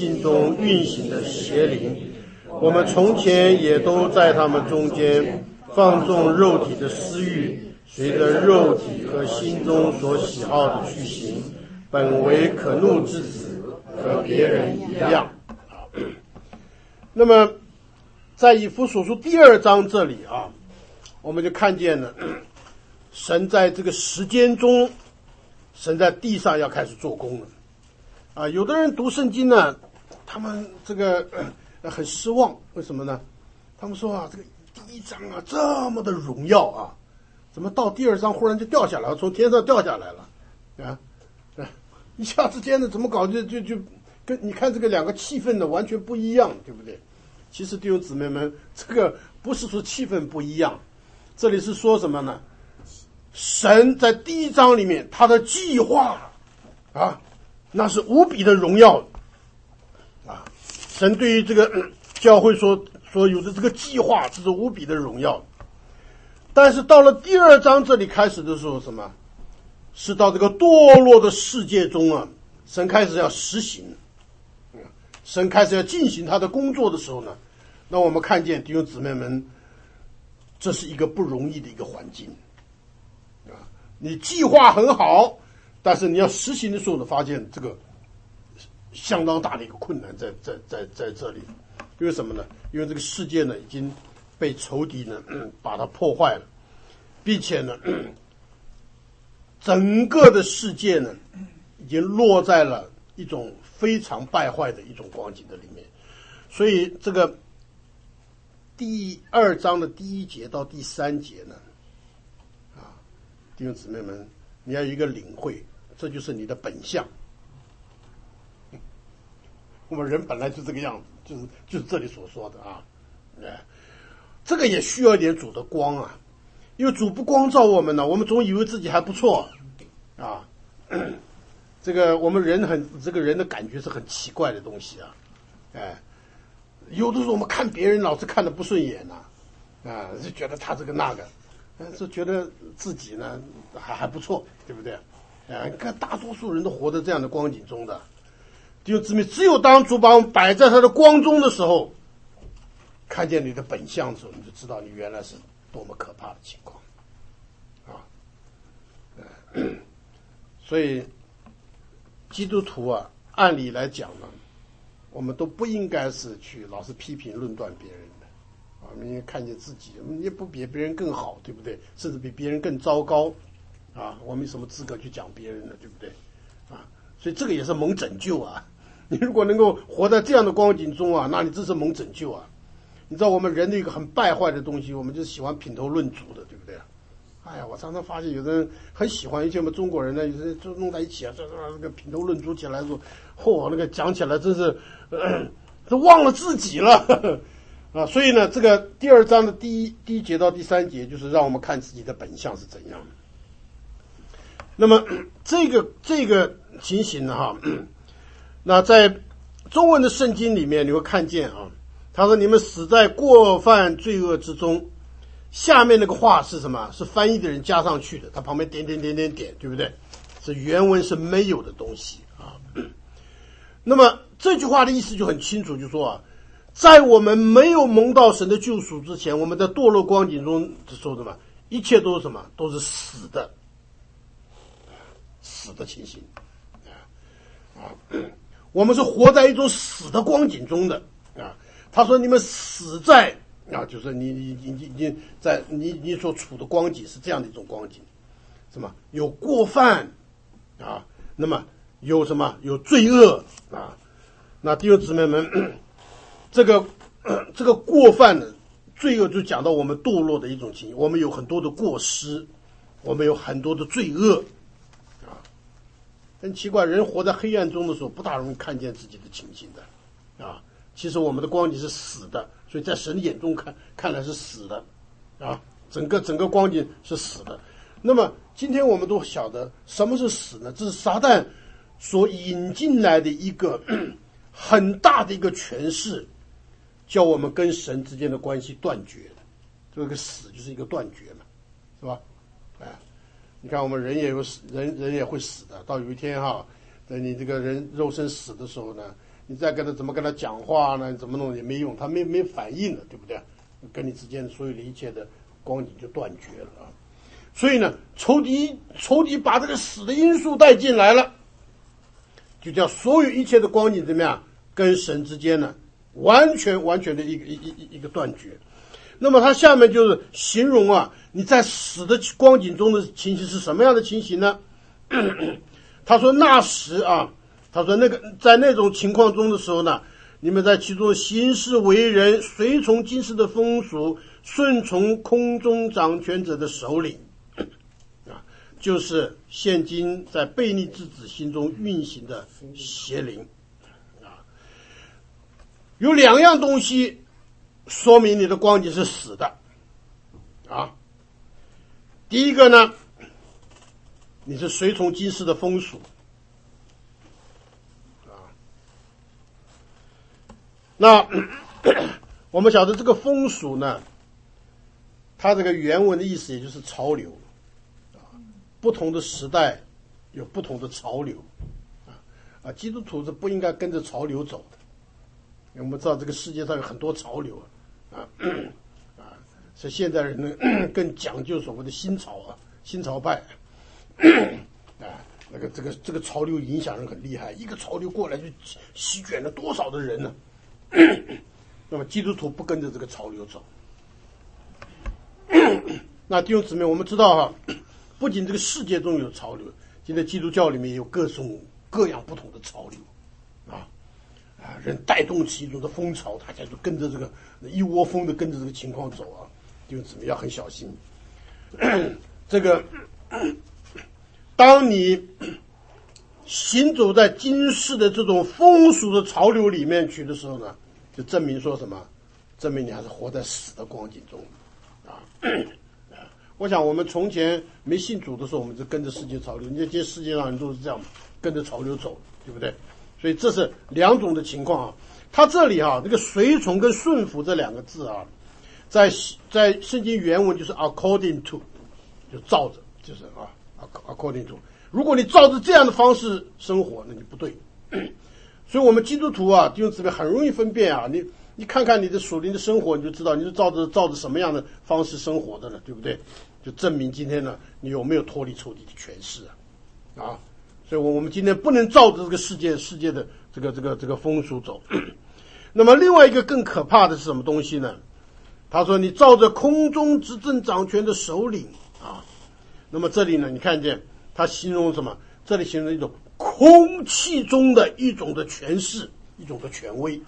心中运行的邪灵。我们从前也都在他们中间放纵肉体的私欲，随着肉体和心中所喜好的去行，本为可怒之子，和别人一样。那么在以弗所书第二章这里啊，我们就看见了神在这个时间中，神在地上要开始做工了啊。有的人读圣经呢，他们这个、呃、很失望，为什么呢？他们说啊，这个第一章啊这么的荣耀啊，怎么到第二章忽然就掉下来了，从天上掉下来了啊？啊一下之间呢，怎么搞就就就跟你看这个两个气氛呢完全不一样，对不对？其实弟兄姊妹们，这个不是说气氛不一样，这里是说什么呢？神在第一章里面他的计划啊，那是无比的荣耀啊！神对于这个、嗯、教会所所有的这个计划，这是无比的荣耀。但是到了第二章这里开始的时候，什么？是到这个堕落的世界中啊，神开始要实行，神开始要进行他的工作的时候呢，那我们看见弟兄姊妹们，这是一个不容易的一个环境啊！你计划很好，但是你要实行的时候呢，发现这个相当大的一个困难在在在在这里。因为什么呢？因为这个世界呢已经被仇敌呢、嗯、把它破坏了，并且呢、嗯、整个的世界呢已经落在了一种非常败坏的一种光景的里面。所以这个第二章的第一节到第三节呢，啊，弟兄姊妹们，你要有一个领会，这就是你的本相。我们人本来就这个样子，就是就是这里所说的啊，哎，这个也需要一点主的光啊，因为主不光照我们呢，我们总以为自己还不错啊。这个我们人很，这个人的感觉是很奇怪的东西啊，哎，有的时候我们看别人老是看得不顺眼呐、啊，啊，就觉得他这个那个，嗯，就觉得自己呢还还不错，对不对？啊，你看大多数人都活在这样的光景中的。弟兄姊妹，只有当主把我们摆在他的光中的时候，看见你的本相的时候，你就知道你原来是多么可怕的情况啊！所以基督徒啊，按理来讲呢，我们都不应该是去老是批评论断别人的啊，我们应该看见自己，我们也不比别人更好，对不对？甚至比别人更糟糕啊！我们有什么资格去讲别人呢？对不对？啊，所以这个也是蒙拯救啊！你如果能够活在这样的光景中啊，那你真是蒙拯救啊！你知道我们人的一个很败坏的东西，我们就喜欢品头论足的，对不对？哎呀，我常常发现有的人很喜欢，尤其我们中国人呢，有的就弄在一起啊，这这个品头论足起来说，嚯、哦，那个讲起来真是，呃、都忘了自己了呵呵啊！所以呢，这个第二章的第一第一节到第三节，就是让我们看自己的本相是怎样的。那么这个这个情形呢，哈。那在中文的圣经里面你会看见啊，他说你们死在过犯罪恶之中，下面那个话是什么？是翻译的人加上去的，他旁边点点点点点，对不对？是原文是没有的东西啊。那么这句话的意思就很清楚，就说啊，在我们没有蒙到神的救赎之前，我们在堕落光景中说什么？一切都是什么？都是死的，死的情形啊。我们是活在一种死的光景中的啊！他说：“你们死在啊，就是你你你你你在你你所处的光景是这样的一种光景，什么有过犯啊？那么有什么有罪恶啊？那弟兄姊妹们，这个这个过犯的罪恶就讲到我们堕落的一种情形，我们有很多的过失，我们有很多的罪恶。”很奇怪，人活在黑暗中的时候，不大容易看见自己的情形的，啊，其实我们的光景是死的，所以在神眼中看，看来是死的，啊，整个整个光景是死的。那么今天我们都晓得什么是死呢？这是撒旦所引进来的一个很大的一个诠释，叫我们跟神之间的关系断绝的。这个死就是一个断绝嘛，是吧？哎。你看，我们人也有死，人人也会死的。到有一天哈，等你这个人肉身死的时候呢， 你再跟他怎么跟他讲话呢？怎么弄也没用，他没没反应了，对不对？跟你之间所有的一切的光景就断绝了啊。所以呢，仇敌仇敌把这个死的因素带进来了，就叫所有一切的光景怎么样，跟神之间呢，完全完全的一个一一一个断绝。那么他下面就是形容啊，你在死的光景中的情形是什么样的情形呢？他说那时啊，他说那个在那种情况中的时候呢，你们在其中行事为人，随从今世的风俗，顺从空中掌权者的首领，啊，就是现今在悖逆之子心中运行的邪灵。啊，有两样东西说明你的光景是死的。啊，第一个呢，你是随从今世的风俗。那我们晓得这个风俗呢，它这个原文的意思也就是潮流啊，不同的时代有不同的潮流啊啊，基督徒是不应该跟着潮流走的。我们知道这个世界上有很多潮流啊啊，所以现代人呢更讲究所谓的新潮啊，新潮派啊，那个这个这个潮流影响人很厉害，一个潮流过来就席卷了多少的人呢？那么基督徒不跟着这个潮流走。那弟兄姊妹，我们知道哈，不仅这个世界中有潮流，现在基督教里面也有各种各样不同的潮流啊啊，人带动起一种的风潮，大家就跟着这个一窝蜂的跟着这个情况走啊，弟兄姊妹要很小心。这个当你行走在今世的这种风俗的潮流里面去的时候呢，就证明说什么？证明你还是活在死的光景中啊！我想我们从前没信主的时候，我们就跟着世界潮流，你看今天世界上人都是这样跟着潮流走，对不对？所以这是两种的情况啊。他这里啊，这个随从跟顺服这两个字啊，在在圣经原文就是 according to， 就照着，就是啊 according to。如果你照着这样的方式生活，那你不对。所以我们基督徒啊，弟兄姊妹很容易分辨啊，你你看看你的属灵的生活，你就知道你是照着照着什么样的方式生活的呢，对不对？就证明今天呢，你有没有脱离仇敌的权势啊？啊，所以我我们今天不能照着这个世界世界的这个这个这个风俗走。那么另外一个更可怕的是什么东西呢？他说你照着空中执政掌权的首领啊。那么这里呢，你看见他形容什么？这里形容一种空气中的一种的权势，一种的权威。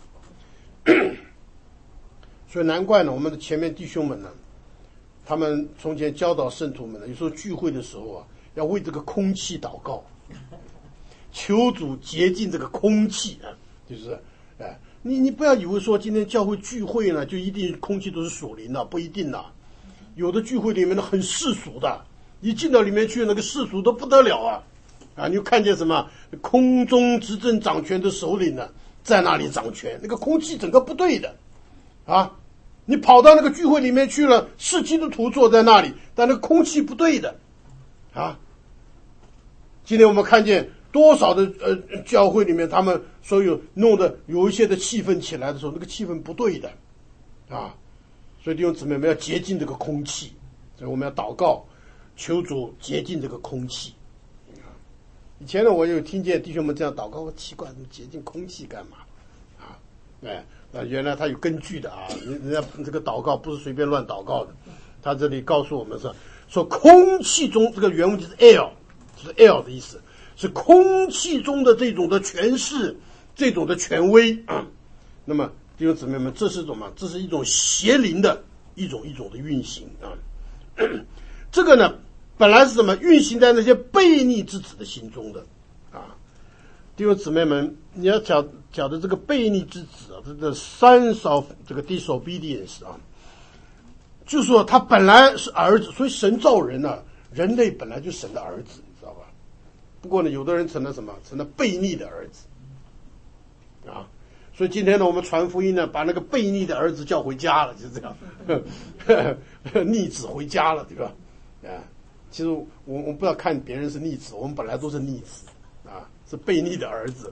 所以难怪呢，我们的前面弟兄们呢，他们从前教导圣徒们呢，有时候聚会的时候啊，要为这个空气祷告，求主洁净这个空气啊，就是哎，你你不要以为说今天教会聚会呢，就一定空气都是属灵的，不一定的。有的聚会里面呢很世俗的，一进到里面去，那个世俗都不得了啊！啊，你就看见什么空中执政掌权的首领呢，在那里掌权，那个空气整个不对的啊！你跑到那个聚会里面去了，是基督徒坐在那里，但那个空气不对的啊！今天我们看见多少的呃教会里面，他们所有弄得有一些的气氛起来的时候，那个气氛不对的啊！所以弟兄姊妹们要洁净这个空气，所以我们要祷告，求主洁净这个空气。以前呢，我有听见弟兄们这样祷告，我奇怪，洁净空气干嘛？啊，哎，那原来他有根据的啊，人家这个祷告不是随便乱祷告的。他这里告诉我们说，说空气中这个原文就是 air， 就是 air 的意思，是空气中的这种的权势，这种的权威啊。那么弟兄姊妹们，这是什么？这是一种邪灵的一种一种的运行啊。这个呢，本来是什么？运行在那些悖逆之子的心中的啊。弟兄姊妹们，你要讲讲的这个悖逆之子啊，这个 sons of 这个 disobedience 啊，就是说他本来是儿子，所以神造人呢、啊，人类本来就神的儿子，你知道吧？不过呢，有的人成了什么？成了悖逆的儿子啊。所以今天呢，我们传福音呢，把那个悖逆的儿子叫回家了，就是这样，逆子回家了，对吧？啊，其实我我们不要看别人是逆子，我们本来都是逆子啊，是悖逆的儿子。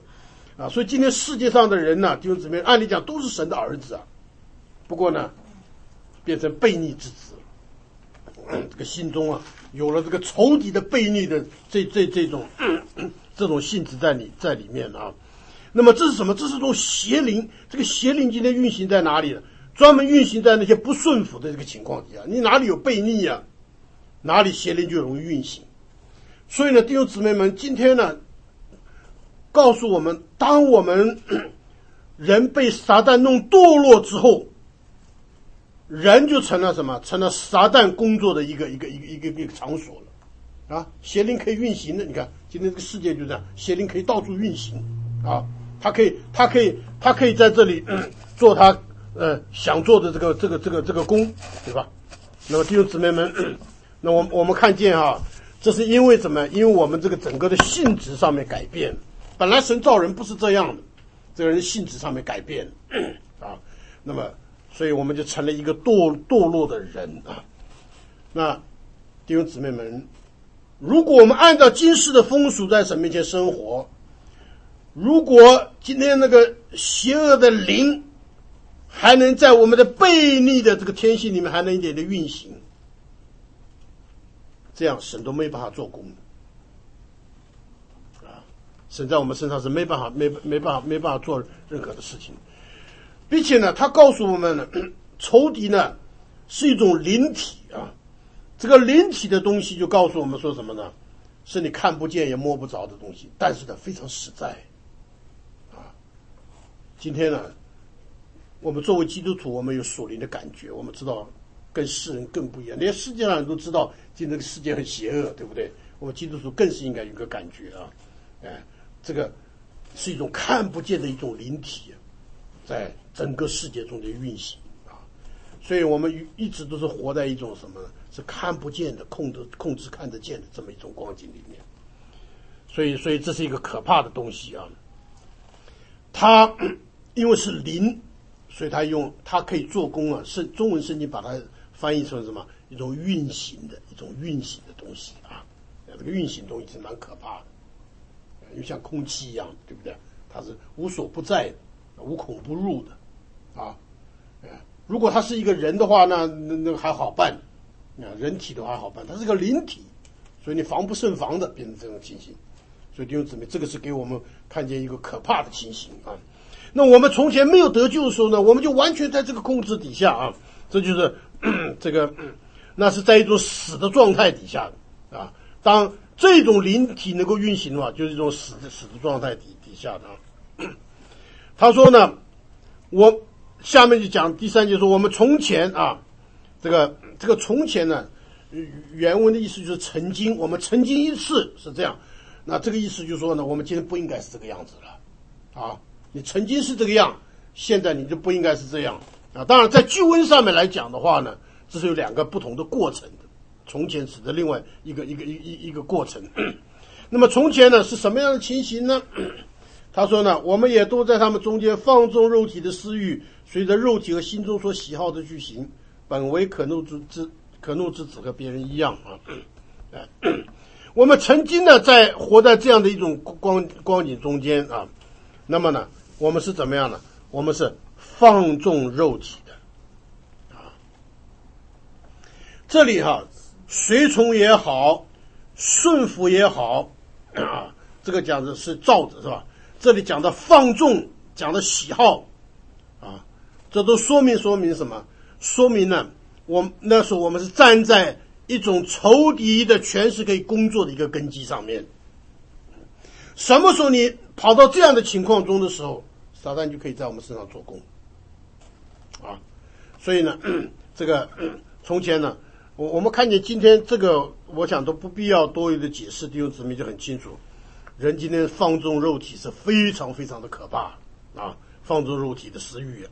啊，所以今天世界上的人呢，弟兄姊妹，按理讲都是神的儿子啊，不过呢，变成悖逆之子，这个心中啊，有了这个仇敌的悖逆的这这这种这种性质在里在里面啊。那么这是什么？这是种邪灵。这个邪灵今天运行在哪里呢？专门运行在那些不顺服的这个情况底下。你哪里有悖逆啊，哪里邪灵就容易运行。所以呢，弟兄姊妹们，今天呢，告诉我们，当我们人被撒旦弄堕落之后，人就成了什么？成了撒旦工作的一个一个一个一个一个场所了啊！邪灵可以运行的，你看今天这个世界就这样，邪灵可以到处运行啊，他可以他可以他可以在这里、嗯、做他呃想做的这个这个这个这个工，对吧？那么弟兄姊妹们，嗯、那我我们看见啊，这是因为什么？因为我们这个整个的性质上面改变，本来神造人不是这样的，这个人性质上面改变啊，那么所以我们就成了一个堕堕落的人啊。那弟兄姊妹们，如果我们按照今世的风俗在神面前生活，如果今天那个邪恶的灵还能在我们的悖逆的这个天性里面还能一点点运行，这样神都没办法做工啊！神在我们身上是没办法、没没办法、没办法做任何的事情，并且呢，他告诉我们呢，仇敌呢是一种灵体啊。这个灵体的东西就告诉我们说什么呢？是你看不见也摸不着的东西，但是呢非常实在啊。今天呢，我们作为基督徒，我们有属灵的感觉，我们知道跟世人更不一样，连世界上人都知道今天这个世界很邪恶，对不对？我们基督徒更是应该有个感觉啊，哎，这个是一种看不见的一种灵体，在整个世界中的运行啊。所以我们一直都是活在一种什么呢？是看不见的、控制、控制看得见的这么一种光景里面。所以，所以这是一个可怕的东西啊。它因为是灵，所以它用它可以做工啊。是中文圣经把它翻译成什么？一种运行的一种运行的东西啊。这个运行东西是蛮可怕的，因为像空气一样，对不对？它是无所不在的，无孔不入的啊。如果他是一个人的话，那那那还好办。啊，人体的话好办，它是个灵体，所以你防不胜防的变成这种情形。所以弟兄姊妹，这个是给我们看见一个可怕的情形啊。那我们从前没有得救的时候呢，我们就完全在这个控制底下啊，这就是这个，那是在一种死的状态底下的啊。当这种灵体能够运行的话，就是一种死的死的状态底底下的啊。他说呢，我下面就讲第三节说，我们从前啊。这个这个从前呢，原文的意思就是曾经，我们曾经一次是这样，那这个意思就是说呢，我们今天不应该是这个样子了啊！你曾经是这个样，现在你就不应该是这样啊！当然，在句文上面来讲的话呢，这是有两个不同的过程的。从前指的另外一个一个一一一个过程。那么从前呢是什么样的情形呢？他说呢，我们也都在他们中间放纵肉体的私欲，随着肉体和心中所喜好的去行。本为可怒之之可怒之子，和别人一样啊！我们曾经呢，在活在这样的一种光光景中间啊，那么呢，我们是怎么样呢？我们是放纵肉体的啊。这里哈、啊，随从也好，顺服也好啊，这个讲的是照着是吧？这里讲的放纵，讲的喜好啊，这都说明说明什么？说明呢，我那时候我们是站在一种仇敌的权势可以工作的一个根基上面。什么时候你跑到这样的情况中的时候，撒旦就可以在我们身上做工啊。所以呢，这个从前呢，我我们看见今天这个，我想都不必要多余的解释，弟兄姊妹就很清楚。人今天放纵肉体是非常非常的可怕啊，放纵肉体的私欲。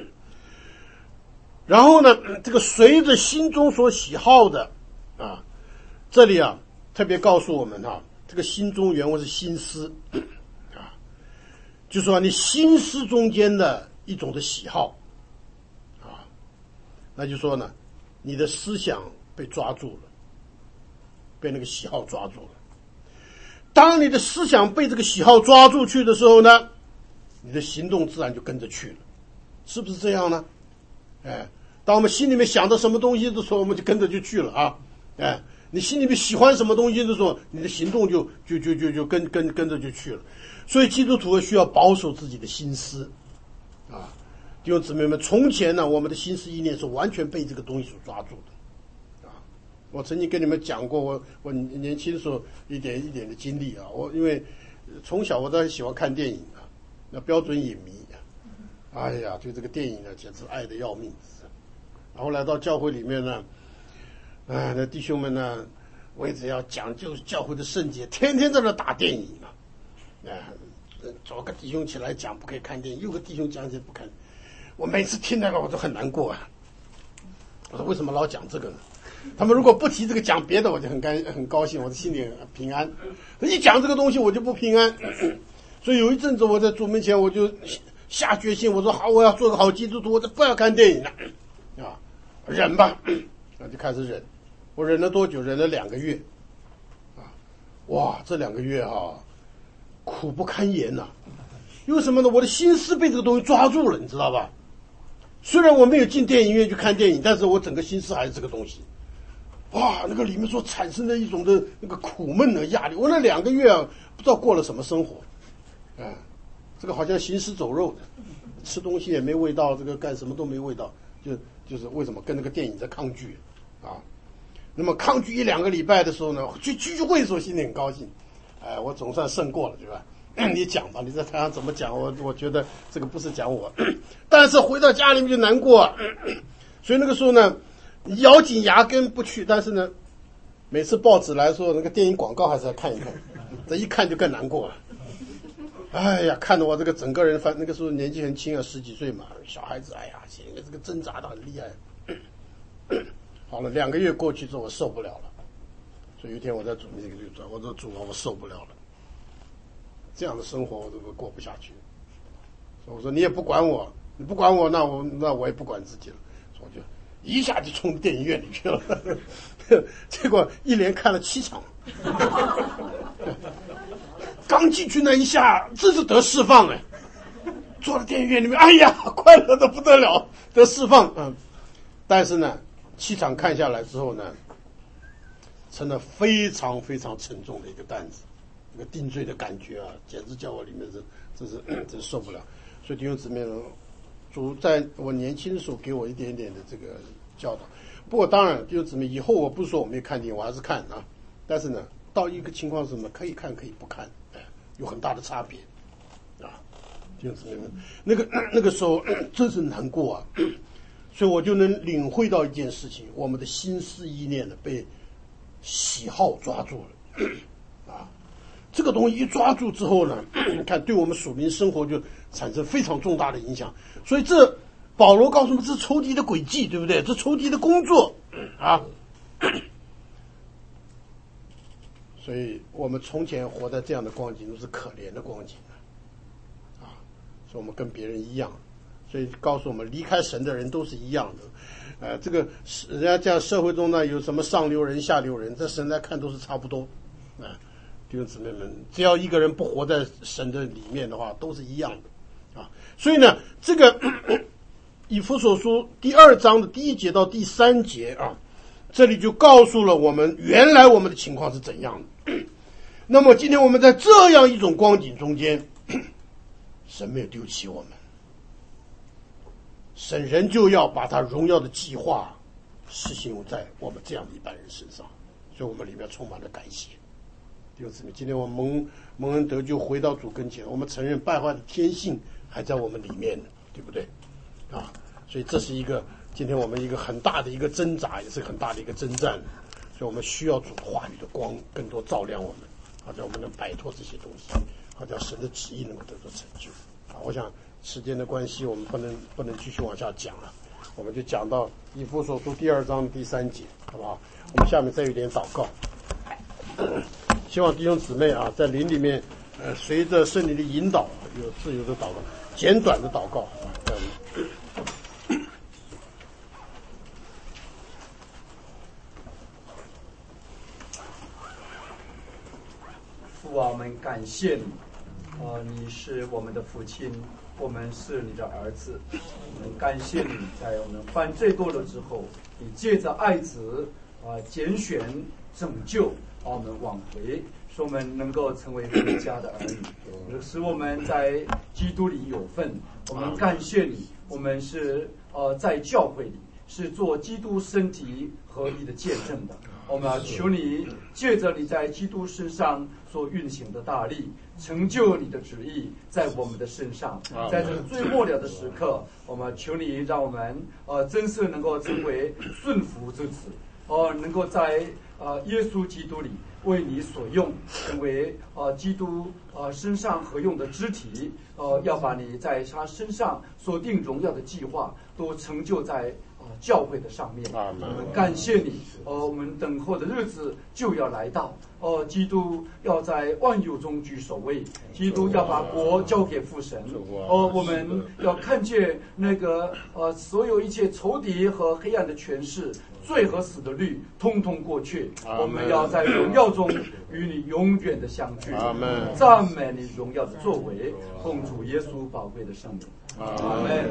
然后呢，这个随着心中所喜好的啊，这里啊特别告诉我们啊，这个心中原文是心思啊，就说你心思中间的一种的喜好啊，那就说呢，你的思想被抓住了，被那个喜好抓住了。当你的思想被这个喜好抓住去的时候呢， 你的行动自然就跟着去了，是不是这样呢？哎，当我们心里面想到什么东西的时候，我们就跟着就去了啊！哎，你心里面喜欢什么东西的时候，你的行动就就就就就跟跟跟着就去了。所以基督徒需要保守自己的心思啊，弟兄姊妹们，从前呢，我们的心思意念是完全被这个东西所抓住的啊。我曾经跟你们讲过，我我年轻的时候一点一点的经历啊，我因为从小我都很喜欢看电影啊，那标准影迷。哎呀，对这个电影呢，简直爱得要命。然后来到教会里面呢，哎，那弟兄们呢，为着要讲究教会的圣洁，天天在那打电影啊。哎，左个弟兄起来讲不可以看电影，右个弟兄讲起不看。我每次听那个我都很难过啊。我说为什么老讲这个呢？他们如果不提这个讲别的，我就很干很高兴，我的心里很平安。一讲这个东西我就不平安。所以有一阵子我在主面前我就下决心，我说好，我要做个好基督徒，我就不要看电影了，啊，忍吧，那就开始忍。我忍了多久？忍了两个月，啊，哇，这两个月啊，苦不堪言呐、啊。因为什么呢？我的心思被这个东西抓住了，你知道吧？虽然我没有进电影院去看电影，但是我整个心思还是这个东西。哇，那个里面所产生的一种的那个苦闷的压力，我那两个月啊，不知道过了什么生活，啊。这个好像行尸走肉的，吃东西也没味道，这个干什么都没味道，就就是为什么跟那个电影在抗拒啊？那么抗拒一两个礼拜的时候呢，去聚会的时候心里很高兴，哎，我总算胜过了，对吧？你讲吧，你在台上怎么讲？我我觉得这个不是讲我，但是回到家里面就难过、啊，所以那个时候呢，咬紧牙根不去，但是呢，每次报纸来说那个电影广告还是要看一看，这一看就更难过了。哎呀，看得我这个整个人，反那个时候年纪很轻啊，十几岁嘛，小孩子，哎呀，现在这个挣扎的很厉害。好了，两个月过去之后，我受不了了，所以有一天我在主那个就说：“我说主啊，我受不了了，这样的生活我都过不下去。”所以我说你也不管我，你不管我，那我那我也不管自己了，所以我就一下就冲电影院里去了，结果一连看了七场。刚进去那一下，真是得释放哎！坐在电影院里面，哎呀，快乐的不得了，得释放。嗯，但是呢，七场看下来之后呢，成了非常非常沉重的一个担子，那个定罪的感觉啊，简直叫我里面是真是真受不了。所以弟兄姊妹呢，主在我年轻的时候给我一点点的这个教导。不过当然，弟兄姊妹，以后我不是说我没看电影，我还是看啊。但是呢，到一个情况是什么？可以看，可以不看。有很大的差别，啊，弟兄姊妹们，那个那个时候真是难过啊，所以我就能领会到一件事情：我们的心思意念呢被喜好抓住了，啊，这个东西一抓住之后呢，看对我们属灵生活就产生非常重大的影响。所以这保罗告诉我们，这是仇敌的诡计，对不对？这仇敌的工作啊。所以我们从前活在这样的光景都是可怜的光景啊，所以我们跟别人一样，所以告诉我们离开神的人都是一样的，呃，这个人家这样社会中呢有什么上流人下流人，在神来看都是差不多，啊，弟兄姊妹们，只要一个人不活在神的里面的话，都是一样的啊。所以呢，这个以弗所书第二章的第一节到第三节啊。这里就告诉了我们原来我们的情况是怎样的。那么今天我们在这样一种光景中间，神没有丢弃我们，神仍旧要把他荣耀的计划实行在我们这样的一般人身上，所以我们里面充满了感谢。弟兄姊妹，今天我们蒙蒙恩得救回到主跟前，我们承认败坏的天性还在我们里面呢，对不对啊？所以这是一个今天我们一个很大的一个挣扎，也是很大的一个征战，所以我们需要主话语的光更多照亮我们，好叫我们能摆脱这些东西，好叫神的旨意能够得到成就。啊，我想时间的关系，我们不能不能继续往下讲了，我们就讲到以弗所书第二章第三节，好不好？我们下面再有点祷告，希望弟兄姊妹啊，在灵里面，呃，随着圣灵的引导，有自由的祷告，简短的祷告啊，这样。 父啊，我们感谢你， 呃，你是我们的父亲，我们是你的儿子。我们感谢你，在我们犯罪堕落之后，你借着爱子啊、呃、拣选拯救，把我们挽回，使我们能够成为回家的儿女，使我们在基督里有份。我们感谢你，我们是呃在教会里是做基督身体合一的见证的。我们要求你借着你在基督身上所运行的大力，成就你的旨意在我们的身上。在这个最末了的时刻，我们求你让我们呃真是能够成为顺服之子，呃能够在呃耶稣基督里为你所用，成为呃基督呃身上合用的肢体，呃要把你在他身上所定荣耀的计划都成就在教会的上面。我们感谢你，呃，我们等候的日子就要来到，呃，基督要在万有中居首位，基督要把国交给父神，呃，我们要看见那个呃所有一切仇敌和黑暗的权势、罪和死的律，通通过去。我们要在荣耀中与你永远的相聚。赞美你荣耀的作为，奉主耶稣宝贵的圣名。阿门。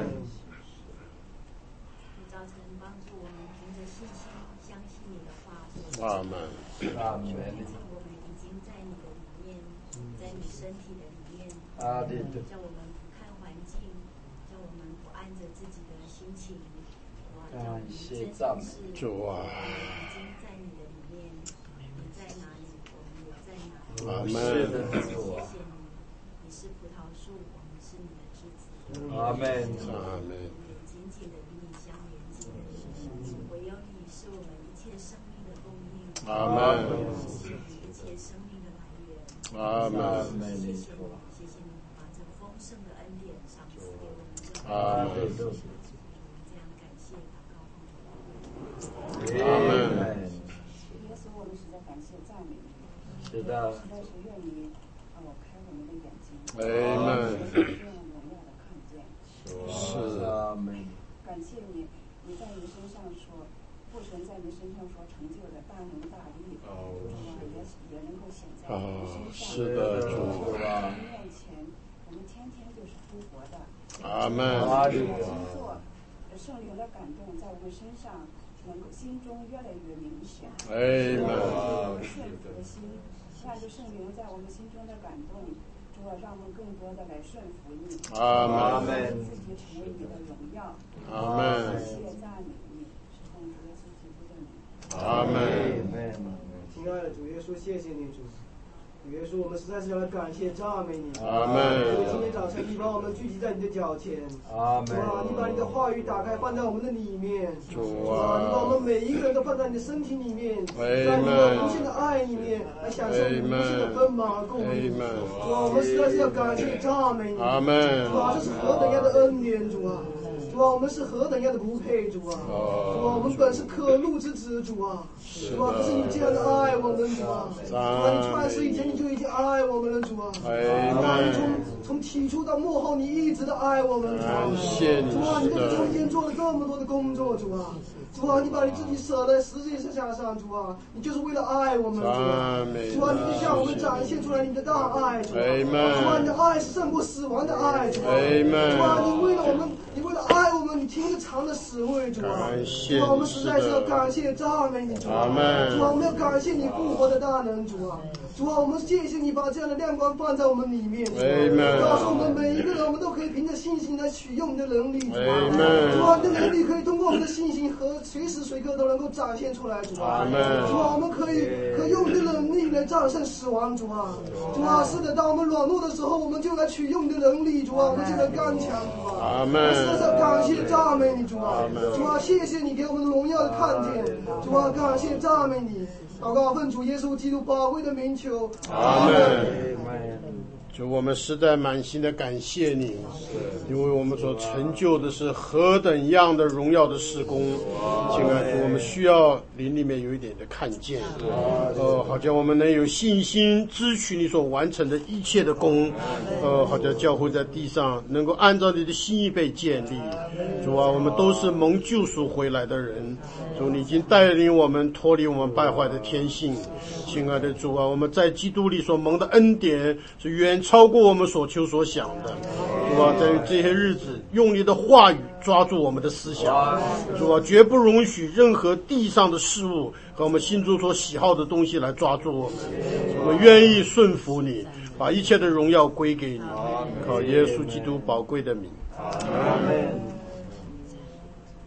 阿门， 阿门。 我们已经在你的里面，在你身体的里面， 阿门。 叫我们不看环境，叫我们不按着自己的心情， 感谢赞美主啊！ 已经在你的里面，你在哪里，我们也在哪里。 阿门。 谢谢你，你是葡萄树，我们是你的枝子。 阿门。 阿门。 紧紧的与你相连接，唯有你是我们一切生命的供应。 阿门。 是一切生命的来源。 阿门。 谢谢你，谢谢你把这丰盛的恩典赏赐给我们。 阿门。 这样感谢祷告。 阿门。 耶稣，我们实在感谢赞美你。 是的。 实在是愿你让我开我们的眼睛。 阿门。 用荣耀的看见。 是阿门。 感谢你，你在你身上所父神在你身上所成就的大能大力，哦，也也能够显在你的身上。 是的，主啊！面前，我们天天就是复活的。 阿门。 工作，圣灵的感动在我们身上，能够心中越来越明显。 阿门。 顺服的心，看着圣灵在我们心中的感动。主啊，让我们更多的来顺服你。 阿门。 自己成为你的荣耀。 阿门。 谢谢赞美你，是奉主耶稣基督的名。 阿门。 亲爱的主耶稣，谢谢你主。主耶稣，我们实在是要来感谢赞美你。 阿门。 今天早晨你把我们聚集在你的脚前。 阿门。 主啊，你把你的话语打开，放在我们的里面。 主啊，你把我们每一个人都放在你的身体里面，在你的无限的爱里面，来享受你无限的奔忙和供应。主啊，我们实在是要感谢赞美你。 阿门。 主啊，这是何等样的恩典，主啊！主啊，我们是何等样的不配，主啊！主啊，我们本是可怒之子，主啊！主啊，可是你这样的爱我们，主啊！主啊，你创世以前你就已经爱我们了，主啊！主啊，你从从起初到幕后，你一直的爱我们，主啊！主啊，你在中间做了这么多的工作，主啊！主啊，你把你自己舍在十字架上，主啊，你就是为了爱我们，主啊！主啊，你就向我们展现出来你的大爱，主啊！主啊，你的爱是胜过死亡的爱，主啊！主啊，你为了我们，你为了爱我们，你听着长的死味，主啊！主啊，我们实在是要感谢赞美你，主啊！主啊，我们要感谢你复活的大能，主啊！主啊，我们谢谢你把这样的亮光放在我们里面，主啊！告诉我们每一个人，我们都可以凭着信心来取用你的能力，主啊！主啊，你的能力可以通过我们的信心和随时随刻都能够展现出来，主啊！主啊，我们可以可以用你的能力来战胜死亡，主啊！主啊，是的，当我们软弱的时候，我们就来取用你的能力，主啊，我们就来刚强，主啊！我们实在是感谢赞美你，主啊！主啊，谢谢你给我们荣耀的看见，主啊，感谢赞美你。祷告奉主耶稣基督宝贵的名求， 阿门。主，我们实在满心的感谢你，因为我们所成就的是何等样的荣耀的事工。亲爱的主，我们需要灵里面有一点的看见，呃，好像我们能有信心支取你所完成的一切的功，呃，好像教会在地上能够按照你的心意被建立。主啊，我们都是蒙救赎回来的人， 主，你已经带领我们脱离我们败坏的天性。亲爱的主啊，我们在基督里所蒙的恩典是远超过我们所求所想的。主啊，在这些日子，用你的话语抓住我们的思想。主啊，绝不容许任何地上的事物和我们心中所喜好的东西来抓住我们。我们愿意顺服你，把一切的荣耀归给你。靠耶稣基督宝贵的名。阿们。